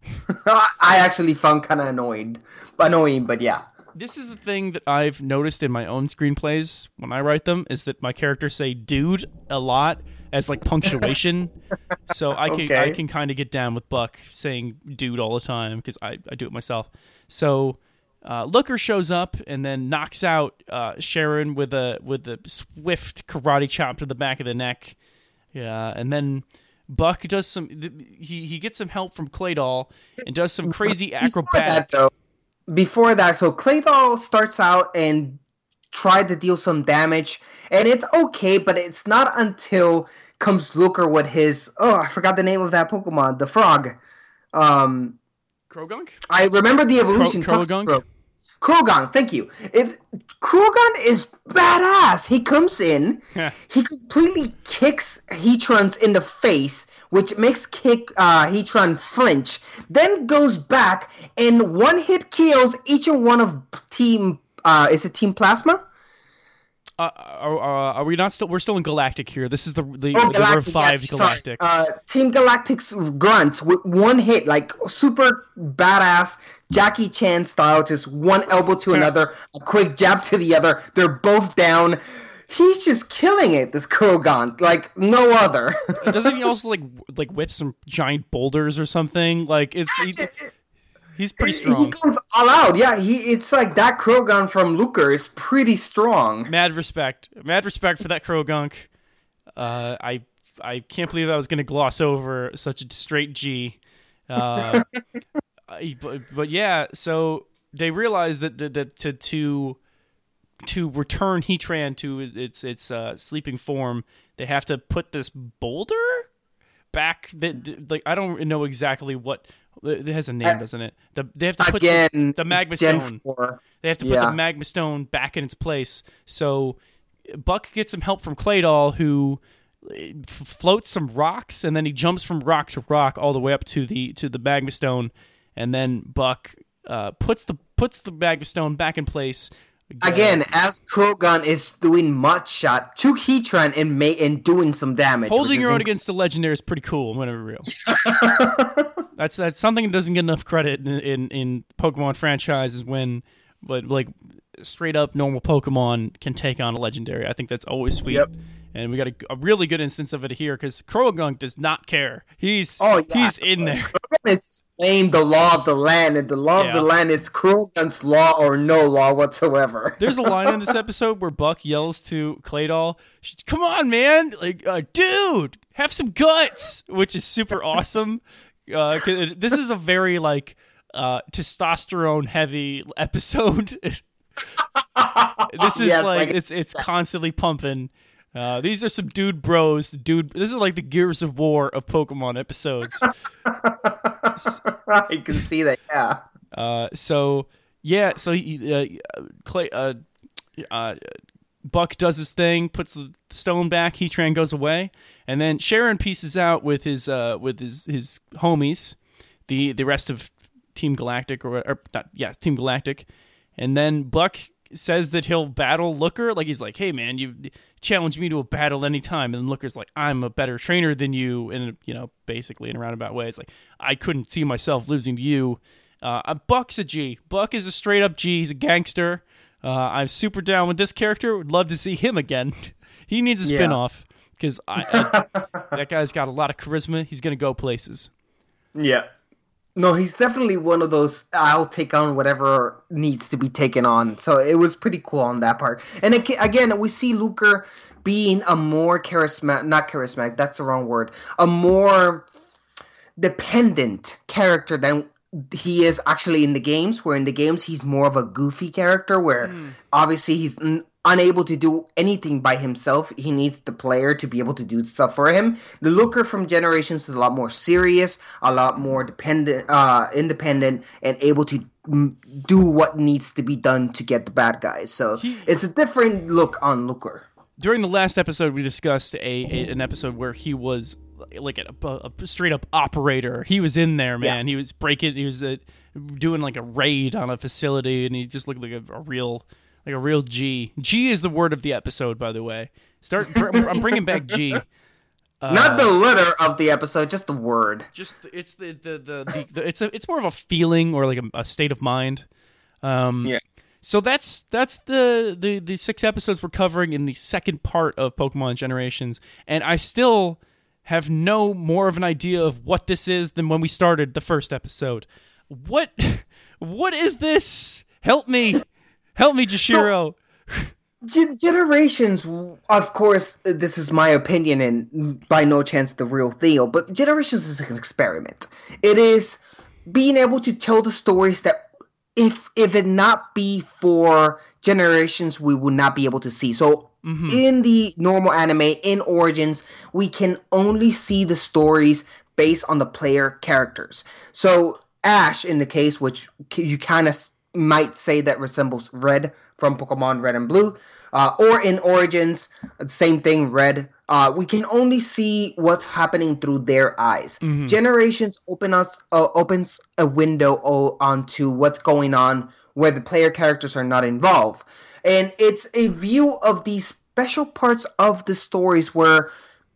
I actually found kind of annoyed, annoying, but yeah.
This is a thing that I've noticed in my own screenplays when I write them, is that my characters say "dude" a lot as like punctuation. So I can
Okay.
I can kind of get down with Buck saying "dude" all the time because I, I do it myself. So uh, Looker shows up and then knocks out uh, Sharon with a with a swift karate chop to the back of the neck. Yeah, and then Buck does some. He he gets some help from Claydol and does some crazy
Before that,
acrobatics.
though, before that, so Claydol starts out and tried to deal some damage, and it's okay, but it's not until comes Looker with his, oh, I forgot the name of that Pokemon, the frog. Um,
Krogunk?
I remember the evolution.
Kro- Krogunk?
Toxicroak. Krogon, thank you. It Krogon is badass. He comes in,
Yeah.
he completely kicks Heatrans in the face, which makes kick uh, Heatran flinch. Then goes back and one hit kills each and one of Team. Uh, is it Team Plasma?
Uh, are, are, are we not still? We're still in Galactic here. This is the the,
Oh,
the
Galactic,
Revive
yes,
Galactic.
sorry. Uh, Team Galactic's grunts with one hit, like super badass Jackie Chan style, just one elbow to another, a quick jab to the other. They're both down. He's just killing it, this Krogon, like no other.
Doesn't he also like like whip some giant boulders or something? Like it's he's, he's pretty
He
strong.
goes all out. Yeah, he. It's like that Krogon from Looker is pretty strong.
Mad respect, mad respect for that Krogunk. Uh, I I can't believe I was going to gloss over such a straight G. Uh, I- but, but yeah, so they realize that that, that to to to return Heatran to its its uh, sleeping form, they have to put this boulder back. That like I don't know exactly what it has a name,
Uh,
doesn't it? The, they have to put
Again,
the, the magma
it's Gen
stone.
four.
They have to put
Yeah.
the magma stone back in its place. So Buck gets some help from Claydol, who f- floats some rocks, and then he jumps from rock to rock all the way up to the to the magma stone, and then Buck uh, puts the puts the magma stone back in place,
Again, as Krogan is doing Mud Shot to Heatran and ma- and doing some damage.
Holding your own
inc-
against the legendary is pretty cool, whenever real. that's that's something that doesn't get enough credit in in, in Pokemon franchises when, but like straight up normal Pokemon can take on a legendary. I think that's always sweet. Yep. And we got a, a really good instance of it here because Croagunk does not care. He's oh, yeah. he's in there.
Krogan is playing the law of the land, and the law yeah. of the land is Kroagunk's law or no law whatsoever.
There's a line in this episode where Buck yells to Claydol, "Come on, man! Like, uh, dude, have some guts!" Which is super awesome. Uh, this is a very like uh, testosterone heavy episode. This is yes, like, like it's it's constantly pumping. Uh, these are some dude bros, dude. This is like the Gears of War of Pokemon episodes.
I can see that, yeah.
Uh, so yeah, so he, uh, Clay, uh, uh, Buck does his thing, puts the stone back. Heatran goes away, and then Sharon pieces out with his uh, with his his homies, the the rest of Team Galactic or, or not, yeah, Team Galactic, and then Buck says that he'll battle Looker. Like he's like, "Hey man, you challenge me to a battle anytime." And then Looker's like, "I'm a better trainer than you," and you know, basically in a roundabout way, it's like, "I couldn't see myself losing to you." Uh, Buck's a G. Buck is a straight up G. He's a gangster. Uh, I'm super down with this character. Would love to see him again. He needs a
yeah.
spinoff because I, I that guy's got a lot of charisma. He's gonna go places.
Yeah. No, he's definitely one of those, I'll take on whatever needs to be taken on. So it was pretty cool on that part. And it, again, we see Luker being a more charismatic, not charismatic, that's the wrong word, a more dependent character than he is actually in the games, where in the games he's more of a goofy character where mm. obviously he's n- unable to do anything by himself. He needs the player to be able to do stuff for him. The Looker from Generations is a lot more serious, a lot more dependent, uh, independent, and able to m- do what needs to be done to get the bad guys. So he, it's a different look on Looker.
During the last episode, we discussed a, a an episode where he was like a, a, a straight up operator. He was in there, man. Yeah. He was breaking. He was uh, doing like a raid on a facility, and he just looked like a, a real. Like a real G. G is the word of the episode, by the way. Start. I'm bringing back G.
Uh, Not the letter of the episode, just the word.
Just it's the the the, the, the it's a it's more of a feeling or like a, a state of mind. Um,
yeah.
So that's that's the, the the six episodes we're covering in the second part of Pokemon Generations, and I still have no more of an idea of what this is than when we started the first episode. What what is this? Help me. Help me, Jashiro.
So, G- Generations, of course, this is my opinion and by no chance the real deal, but Generations is an experiment. It is being able to tell the stories that if if it not be for Generations, we would not be able to see. So mm-hmm. in the normal anime, in Origins, we can only see the stories based on the player characters. So Ash, in the case, which you kind of might say that resembles Red from Pokemon Red and Blue, uh, or in Origins, same thing, Red. Uh, we can only see what's happening through their eyes. Mm-hmm. Generations open us uh, opens a window o- onto what's going on where the player characters are not involved, and it's a view of these special parts of the stories where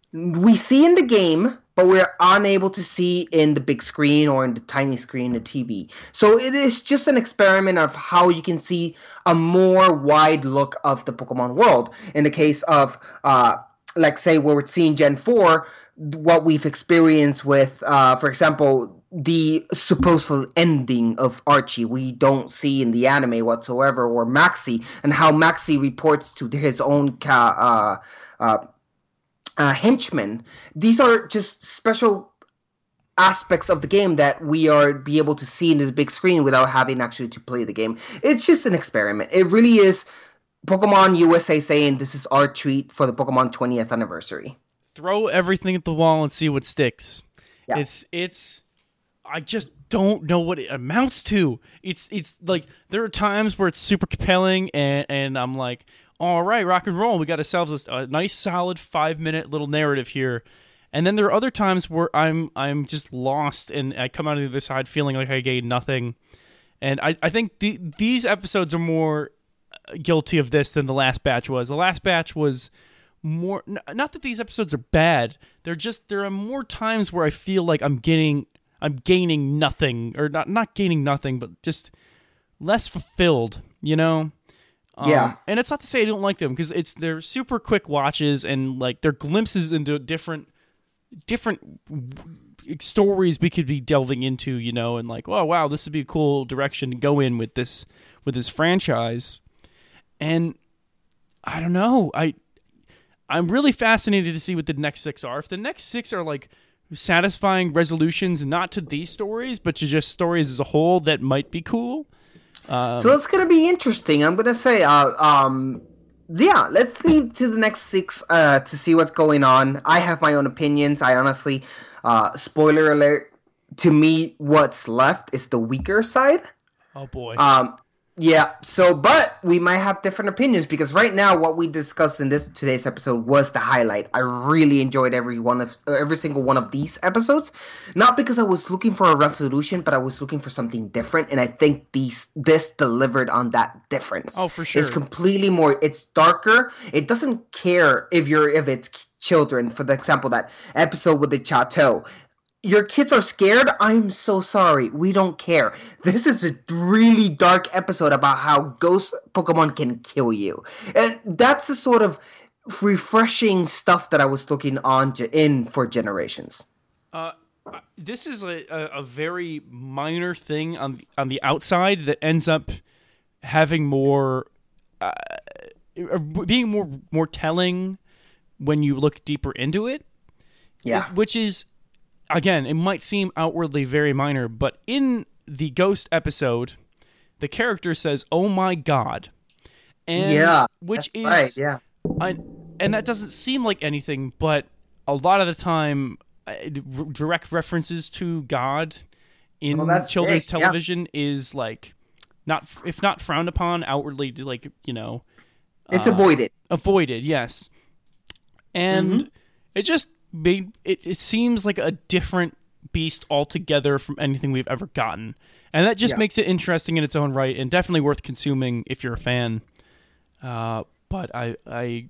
we see in the game, but we're unable to see in the big screen or in the tiny screen, the T V. So it is just an experiment of how you can see a more wide look of the Pokemon world. In the case of, uh, like, say, where we're seeing Gen four, what we've experienced with, uh, for example, the supposed ending of Archie, we don't see in the anime whatsoever, or Maxie, and how Maxie reports to his own ca- uh, uh, Uh, henchmen. These are just special aspects of the game that we are be able to see in the big screen without having actually to play the game. It's just an experiment. It really is Pokemon U S A saying this is our treat for the Pokemon twentieth anniversary.
Throw everything at the wall and see what sticks. Yeah. It's it's I just don't know what it amounts to. It's it's like there are times where it's super compelling and, and I'm like, all right, rock and roll. We got ourselves a, a nice, solid five-minute little narrative here. And then there are other times where I'm I'm just lost, and I come out of the other side feeling like I gained nothing. And I, I think the, these episodes are more guilty of this than the last batch was. The last batch was more, n- not that these episodes are bad. They're just, there are more times where I feel like I'm getting, I'm gaining nothing, or not, not gaining nothing, but just less fulfilled, you know? Um,
Yeah.
And it's not to say I don't like them, because it's, they're super quick watches, and like they're glimpses into different, different stories we could be delving into, you know, and like, oh wow, this would be a cool direction to go in with this, with this franchise. And I don't know, I, I'm really fascinated to see what the next six are. If the next six are like satisfying resolutions, not to these stories, but to just stories as a whole, that might be cool. Um,
So it's gonna be interesting. I'm gonna say, uh, um, yeah, let's leave to the next six uh, to see what's going on. I have my own opinions. I honestly, uh, spoiler alert, to me, what's left is the weaker side.
oh boy.
Um, yeah. So, but we might have different opinions, because right now, what we discussed in this today's episode was the highlight. I really enjoyed every one of uh, every single one of these episodes, not because I was looking for a resolution, but I was looking for something different, and I think these this delivered on that difference.
Oh, for sure.
It's completely more. It's darker. It doesn't care if you're if it's children. For the example, that episode with the chateau. Your kids are scared? I'm so sorry. We don't care. This is a really dark episode about how ghost Pokemon can kill you. And that's the sort of refreshing stuff that I was looking on in for Generations.
Uh, this is a, a, a very minor thing on on the outside that ends up having more, uh, being more more telling when you look deeper into it.
Yeah.
Which is, again, it might seem outwardly very minor, but in the Ghost episode, the character says, "Oh my God," and
yeah,
which
that's
is
right, yeah,
I, and that doesn't seem like anything, but a lot of the time, uh, r- direct references to God in
Well, that's
children's
big, yeah.
television is like not, if not frowned upon, outwardly, like, you know,
it's
uh,
avoided.
avoided, yes, and
Mm-hmm.
it just made it. It seems like a different beast altogether from anything we've ever gotten, and that just
Yeah.
makes it interesting in its own right, and definitely worth consuming if you're a fan. Uh, but I, I,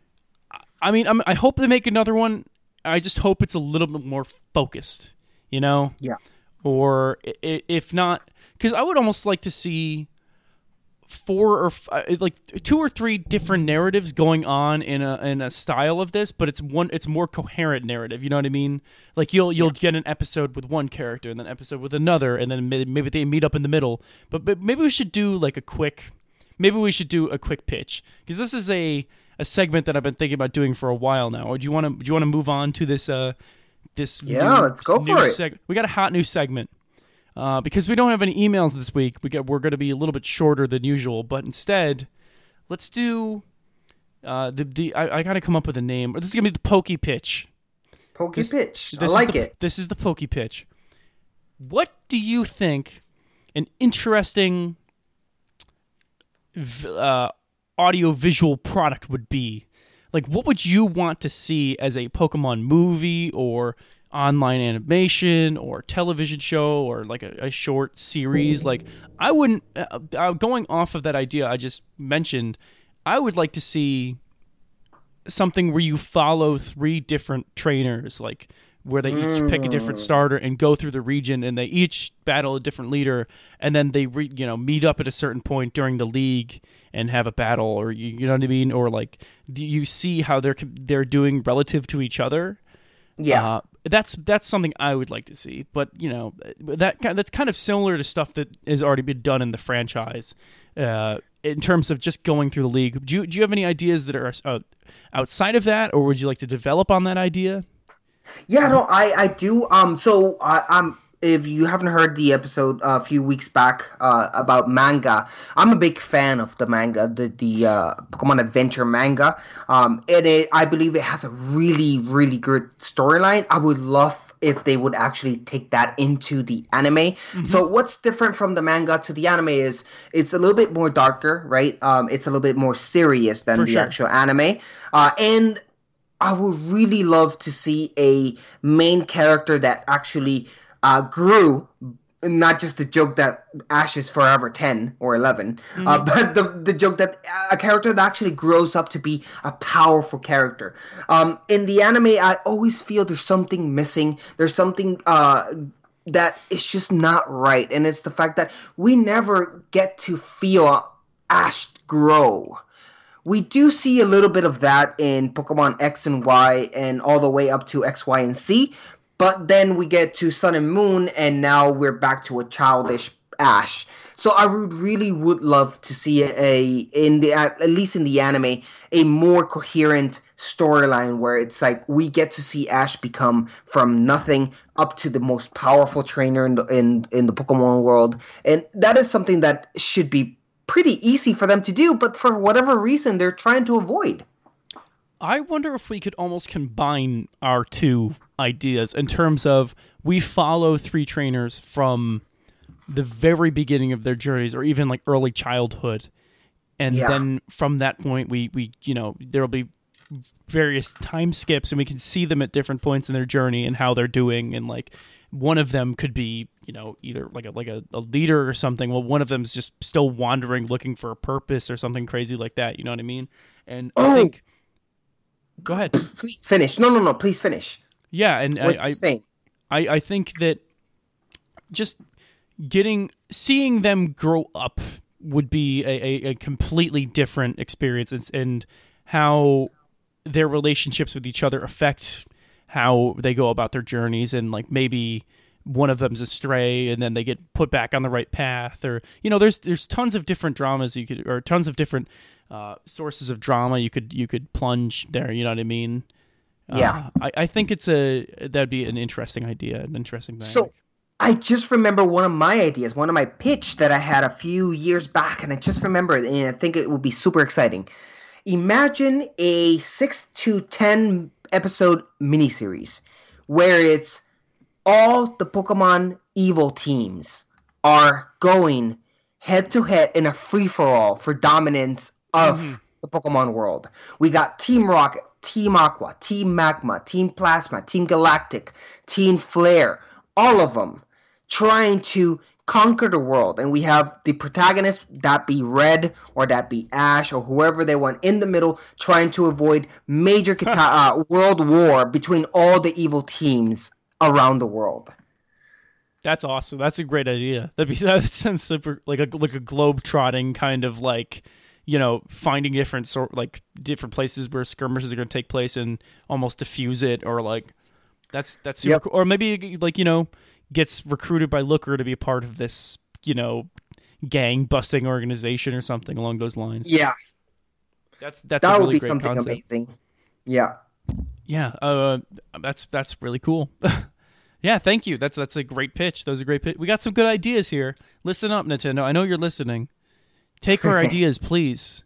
I mean, I'm, I hope they make another one. I just hope it's a little bit more focused, you know?
Yeah.
Or i- i- if not, because I would almost like to see four or f- uh, like two or three different narratives going on in a in a style of this, but it's one it's more coherent narrative. You know what I mean? Like you'll you'll get an episode with one character and then an episode with another, and then may- maybe they meet up in the middle. But, but maybe we should do like a quick, maybe we should do a quick pitch, because this is a a segment that I've been thinking about doing for a while now. Or do you want to do you want to move on to this uh this
Yeah,
new,
let's go
new
for it.
seg- we got a hot new segment. Uh, because we don't have any emails this week, we get we're going to be a little bit shorter than usual. But instead, let's do uh, the the. I, I got to come up with a name. This is going to be the Pokey Pitch.
Pokey
This-
pitch. I
This is
like
the-
it.
This is the Pokey Pitch. What do you think an interesting v- uh, audio-visual product would be? Like, what would you want to see as a Pokemon movie or online animation or television show or like a, a short series? Like, I wouldn't, uh, uh, going off of that idea I just mentioned, I would like to see something where you follow three different trainers, like where they each pick a different starter and go through the region, and they each battle a different leader, and then they re, you know meet up at a certain point during the league and have a battle, or you, you know what I mean, or like do you see how they're they're doing relative to each other.
Yeah.
Uh, that's that's something I would like to see, but you know that that's kind of similar to stuff that has already been done in the franchise. Uh, in terms of just going through the league, do you, do you have any ideas that are uh, outside of that, or would you like to develop on that idea?
Yeah, no, I, I do. Um, so I, I'm. If you haven't heard the episode uh, a few weeks back uh, about manga, I'm a big fan of the manga, the the uh, Pokemon Adventure manga. Um, and it, I believe it has a really, really good storyline. I would love if they would actually take that into the anime. Mm-hmm. So what's different from the manga to the anime is it's a little bit more darker, right? Um, it's a little bit more serious than
For
the
sure.
actual anime. Uh, and I would really love to see a main character that actually uh, grew not just the joke that Ash is forever ten or eleven, mm-hmm. uh, but the the joke that a character that actually grows up to be a powerful character. Um, in the anime, I always feel there's something missing. There's something uh, that is just not right, and it's the fact that we never get to feel Ash grow. We do see a little bit of that in Pokemon X and Y and all the way up to X, Y, and Z. But then we get to Sun and Moon, and now we're back to a childish Ash. So I would really would love to see a, in the at least in the anime, a more coherent storyline where it's like we get to see Ash become from nothing up to the most powerful trainer in the, in, in the Pokemon world. And that is something that should be pretty easy for them to do, but for whatever reason, they're trying to avoid.
I wonder if we could almost combine our two ideas in terms of we follow three trainers from the very beginning of their journeys or even like early childhood. And yeah. then from that point, we, we, you know, there'll be various time skips and we can see them at different points in their journey and how they're doing. And like one of them could be, you know, either like a, like a, a leader or something. Well, one of them's just still wandering, looking for a purpose or something crazy like that. You know what I mean? And
oh.
I think, go ahead.
Please finish. No, no, no. Please finish.
Yeah, and
what
I, I,
saying?
I, I think that just getting seeing them grow up would be a, a, a completely different experience, and, and how their relationships with each other affect how they go about their journeys, and like maybe one of them's astray, and then they get put back on the right path, or you know, there's there's tons of different dramas you could, or tons of different uh, sources of drama you could you could plunge there. You know what I mean?
Yeah,
uh, I, I think it's a that'd be an interesting idea, an interesting thing.
So I just remember one of my ideas, one of my pitch that I had a few years back, and I just remembered, and I think it would be super exciting. Imagine a six to ten episode miniseries where it's all the Pokemon evil teams are going head to head in a free for all for dominance of mm-hmm. the Pokemon world. We got Team Rocket, Team Aqua, Team Magma, Team Plasma, Team Galactic, Team Flare, all of them trying to conquer the world. And we have the protagonist, that be Red or that be Ash or whoever they want in the middle, trying to avoid major cata- uh, world war between all the evil teams around the world.
That's awesome. That's a great idea. That'd be, that sounds super like a like a globe-trotting kind of like, you know, finding different sort like different places where skirmishes are going to take place and almost diffuse it, or like that's that's super
yep.
cool. Or maybe like, you know, gets recruited by Looker to be a part of this, you know, gang busting organization or something along those lines.
Yeah,
that's that's
that
a
would
really
be
great
something
concept.
Amazing. Yeah,
yeah, uh, that's that's really cool. Yeah, thank you. That's that's a great pitch. Those are great pitch. We got some good ideas here. Listen up, Nintendo. I know you're listening. Take our ideas, please.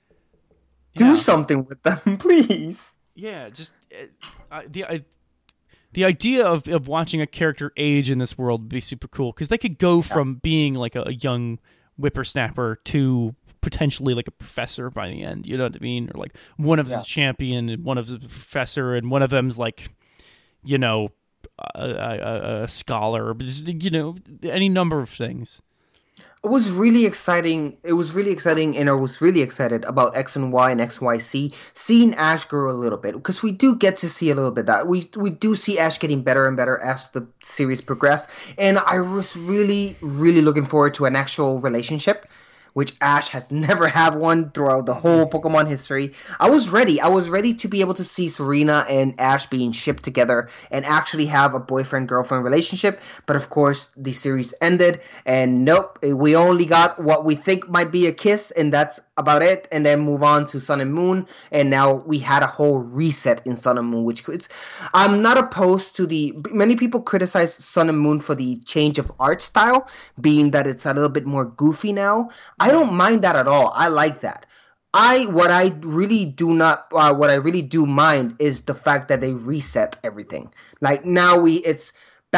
Do
Yeah.
something with them, please.
Yeah, just uh, the I, the idea of, of watching a character age in this world would be super cool, because they could go from being like a, a young whippersnapper to potentially like a professor by the end. You know what I mean? Or like one of
Yeah.
the champion and one of the professor, and one of them's like, you know, a, a, a scholar. You know, any number of things.
It was really exciting. It was really exciting, and I was really excited about X and Y and X Y C, seeing Ash grow a little bit, because we do get to see a little bit that we we do see Ash getting better and better as the series progressed, and I was really really looking forward to an actual relationship, which Ash has never had one throughout the whole Pokemon history. I was ready. I was ready to be able to see Serena and Ash being shipped together and actually have a boyfriend-girlfriend relationship. But of course, the series ended, and nope, we only got what we think might be a kiss, and that's about it. And then move on to Sun and Moon, and now we had a whole reset in Sun and Moon, which it's, I'm not opposed to the. Many people criticize Sun and Moon for the change of art style, being that it's a little bit more goofy now. I don't mind that at all. I like that. I what I really do not uh, what I really do mind is the fact that they reset everything. Like now we it's back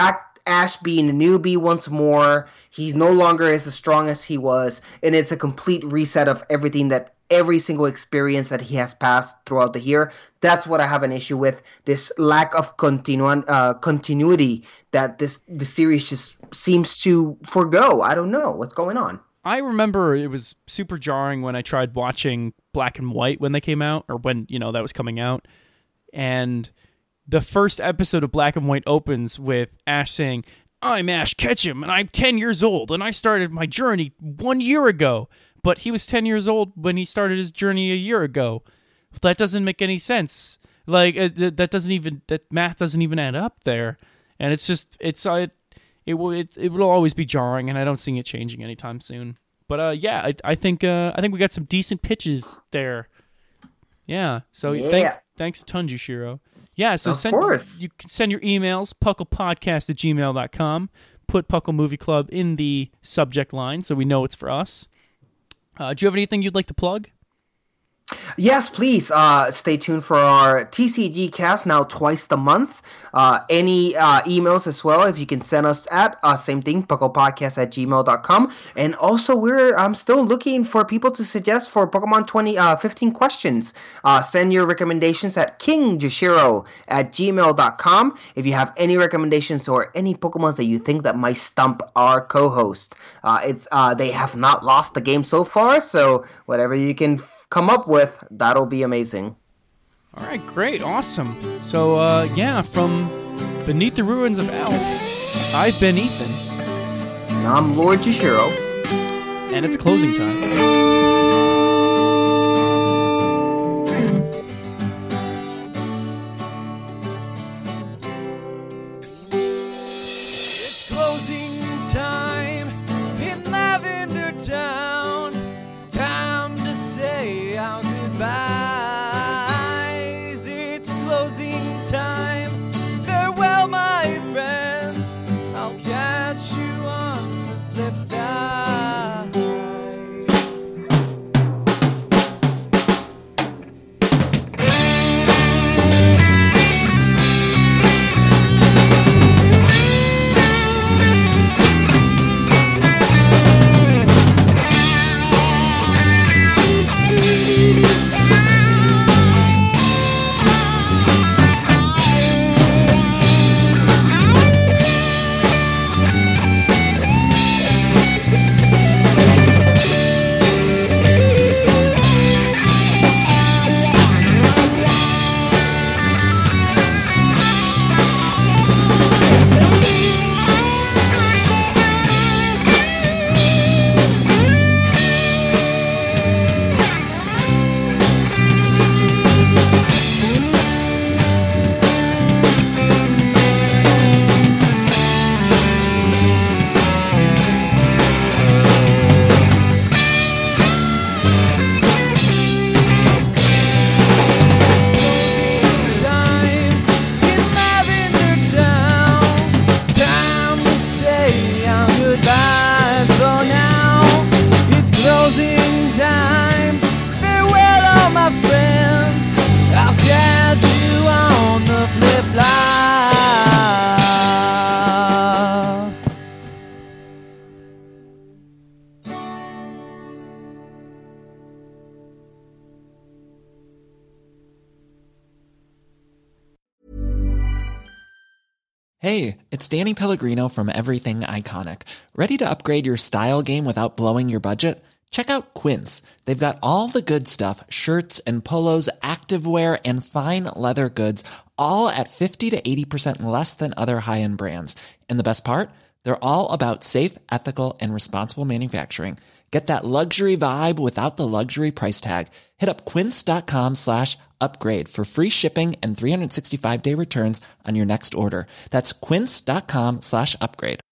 Ash being a newbie once more. He no longer is as strong as he was, and it's a complete reset of everything that every single experience that he has passed throughout the year. That's what I have an issue with, this lack of continu- uh, continuity that this the series just seems to forgo. I don't know what's going on.
I remember it was super jarring when I tried watching Black and White when they came out, or when, you know, that was coming out. And the first episode of Black and White opens with Ash saying, "I'm Ash Ketchum, and I'm ten years old, and I started my journey one year ago." But he was ten years old when he started his journey a year ago. That doesn't make any sense. Like, uh, that doesn't even, that math doesn't even add up there. And it's just, it's, uh, it, it will, it, it will always be jarring, and I don't see it changing anytime soon. But, uh, yeah, I, I think, uh, I think we got some decent pitches there. Yeah. So
yeah.
Thank, thanks a ton, Jushiro. Yeah. So
of
send,
course.
You can send your emails, pucklepodcast at gmail dot com. Put Puckle Movie Club in the subject line so we know it's for us. Uh, do you have anything you'd like to plug?
Yes, please. Uh, stay tuned for our T C G cast now twice a month. Uh, any uh, emails as well, if you can send us at uh, same thing, pucklepodcast at gmail dot com. And also, we're I'm still looking for people to suggest for Pokemon twenty uh, fifteen questions. Uh, send your recommendations at kingjushiro at gmail dot com. If you have any recommendations or any Pokemon that you think that might stump our co-host, uh, it's uh, they have not lost the game so far. So whatever you can come up with, that'll be amazing.
All right, great, awesome. So, uh, yeah, from Beneath the Ruins of Alph, I've been Ethan.
And I'm Lord Jushiro.
And it's closing time.
Hey, it's Danny Pellegrino from Everything Iconic. Ready to upgrade your style game without blowing your budget? Check out Quince. They've got all the good stuff, shirts and polos, activewear, and fine leather goods, all at fifty to eighty percent less than other high-end brands. And the best part? They're all about safe, ethical, and responsible manufacturing. Get that luxury vibe without the luxury price tag. Hit up quince.com slash upgrade for free shipping and three sixty-five day returns on your next order. That's quince.com slash upgrade.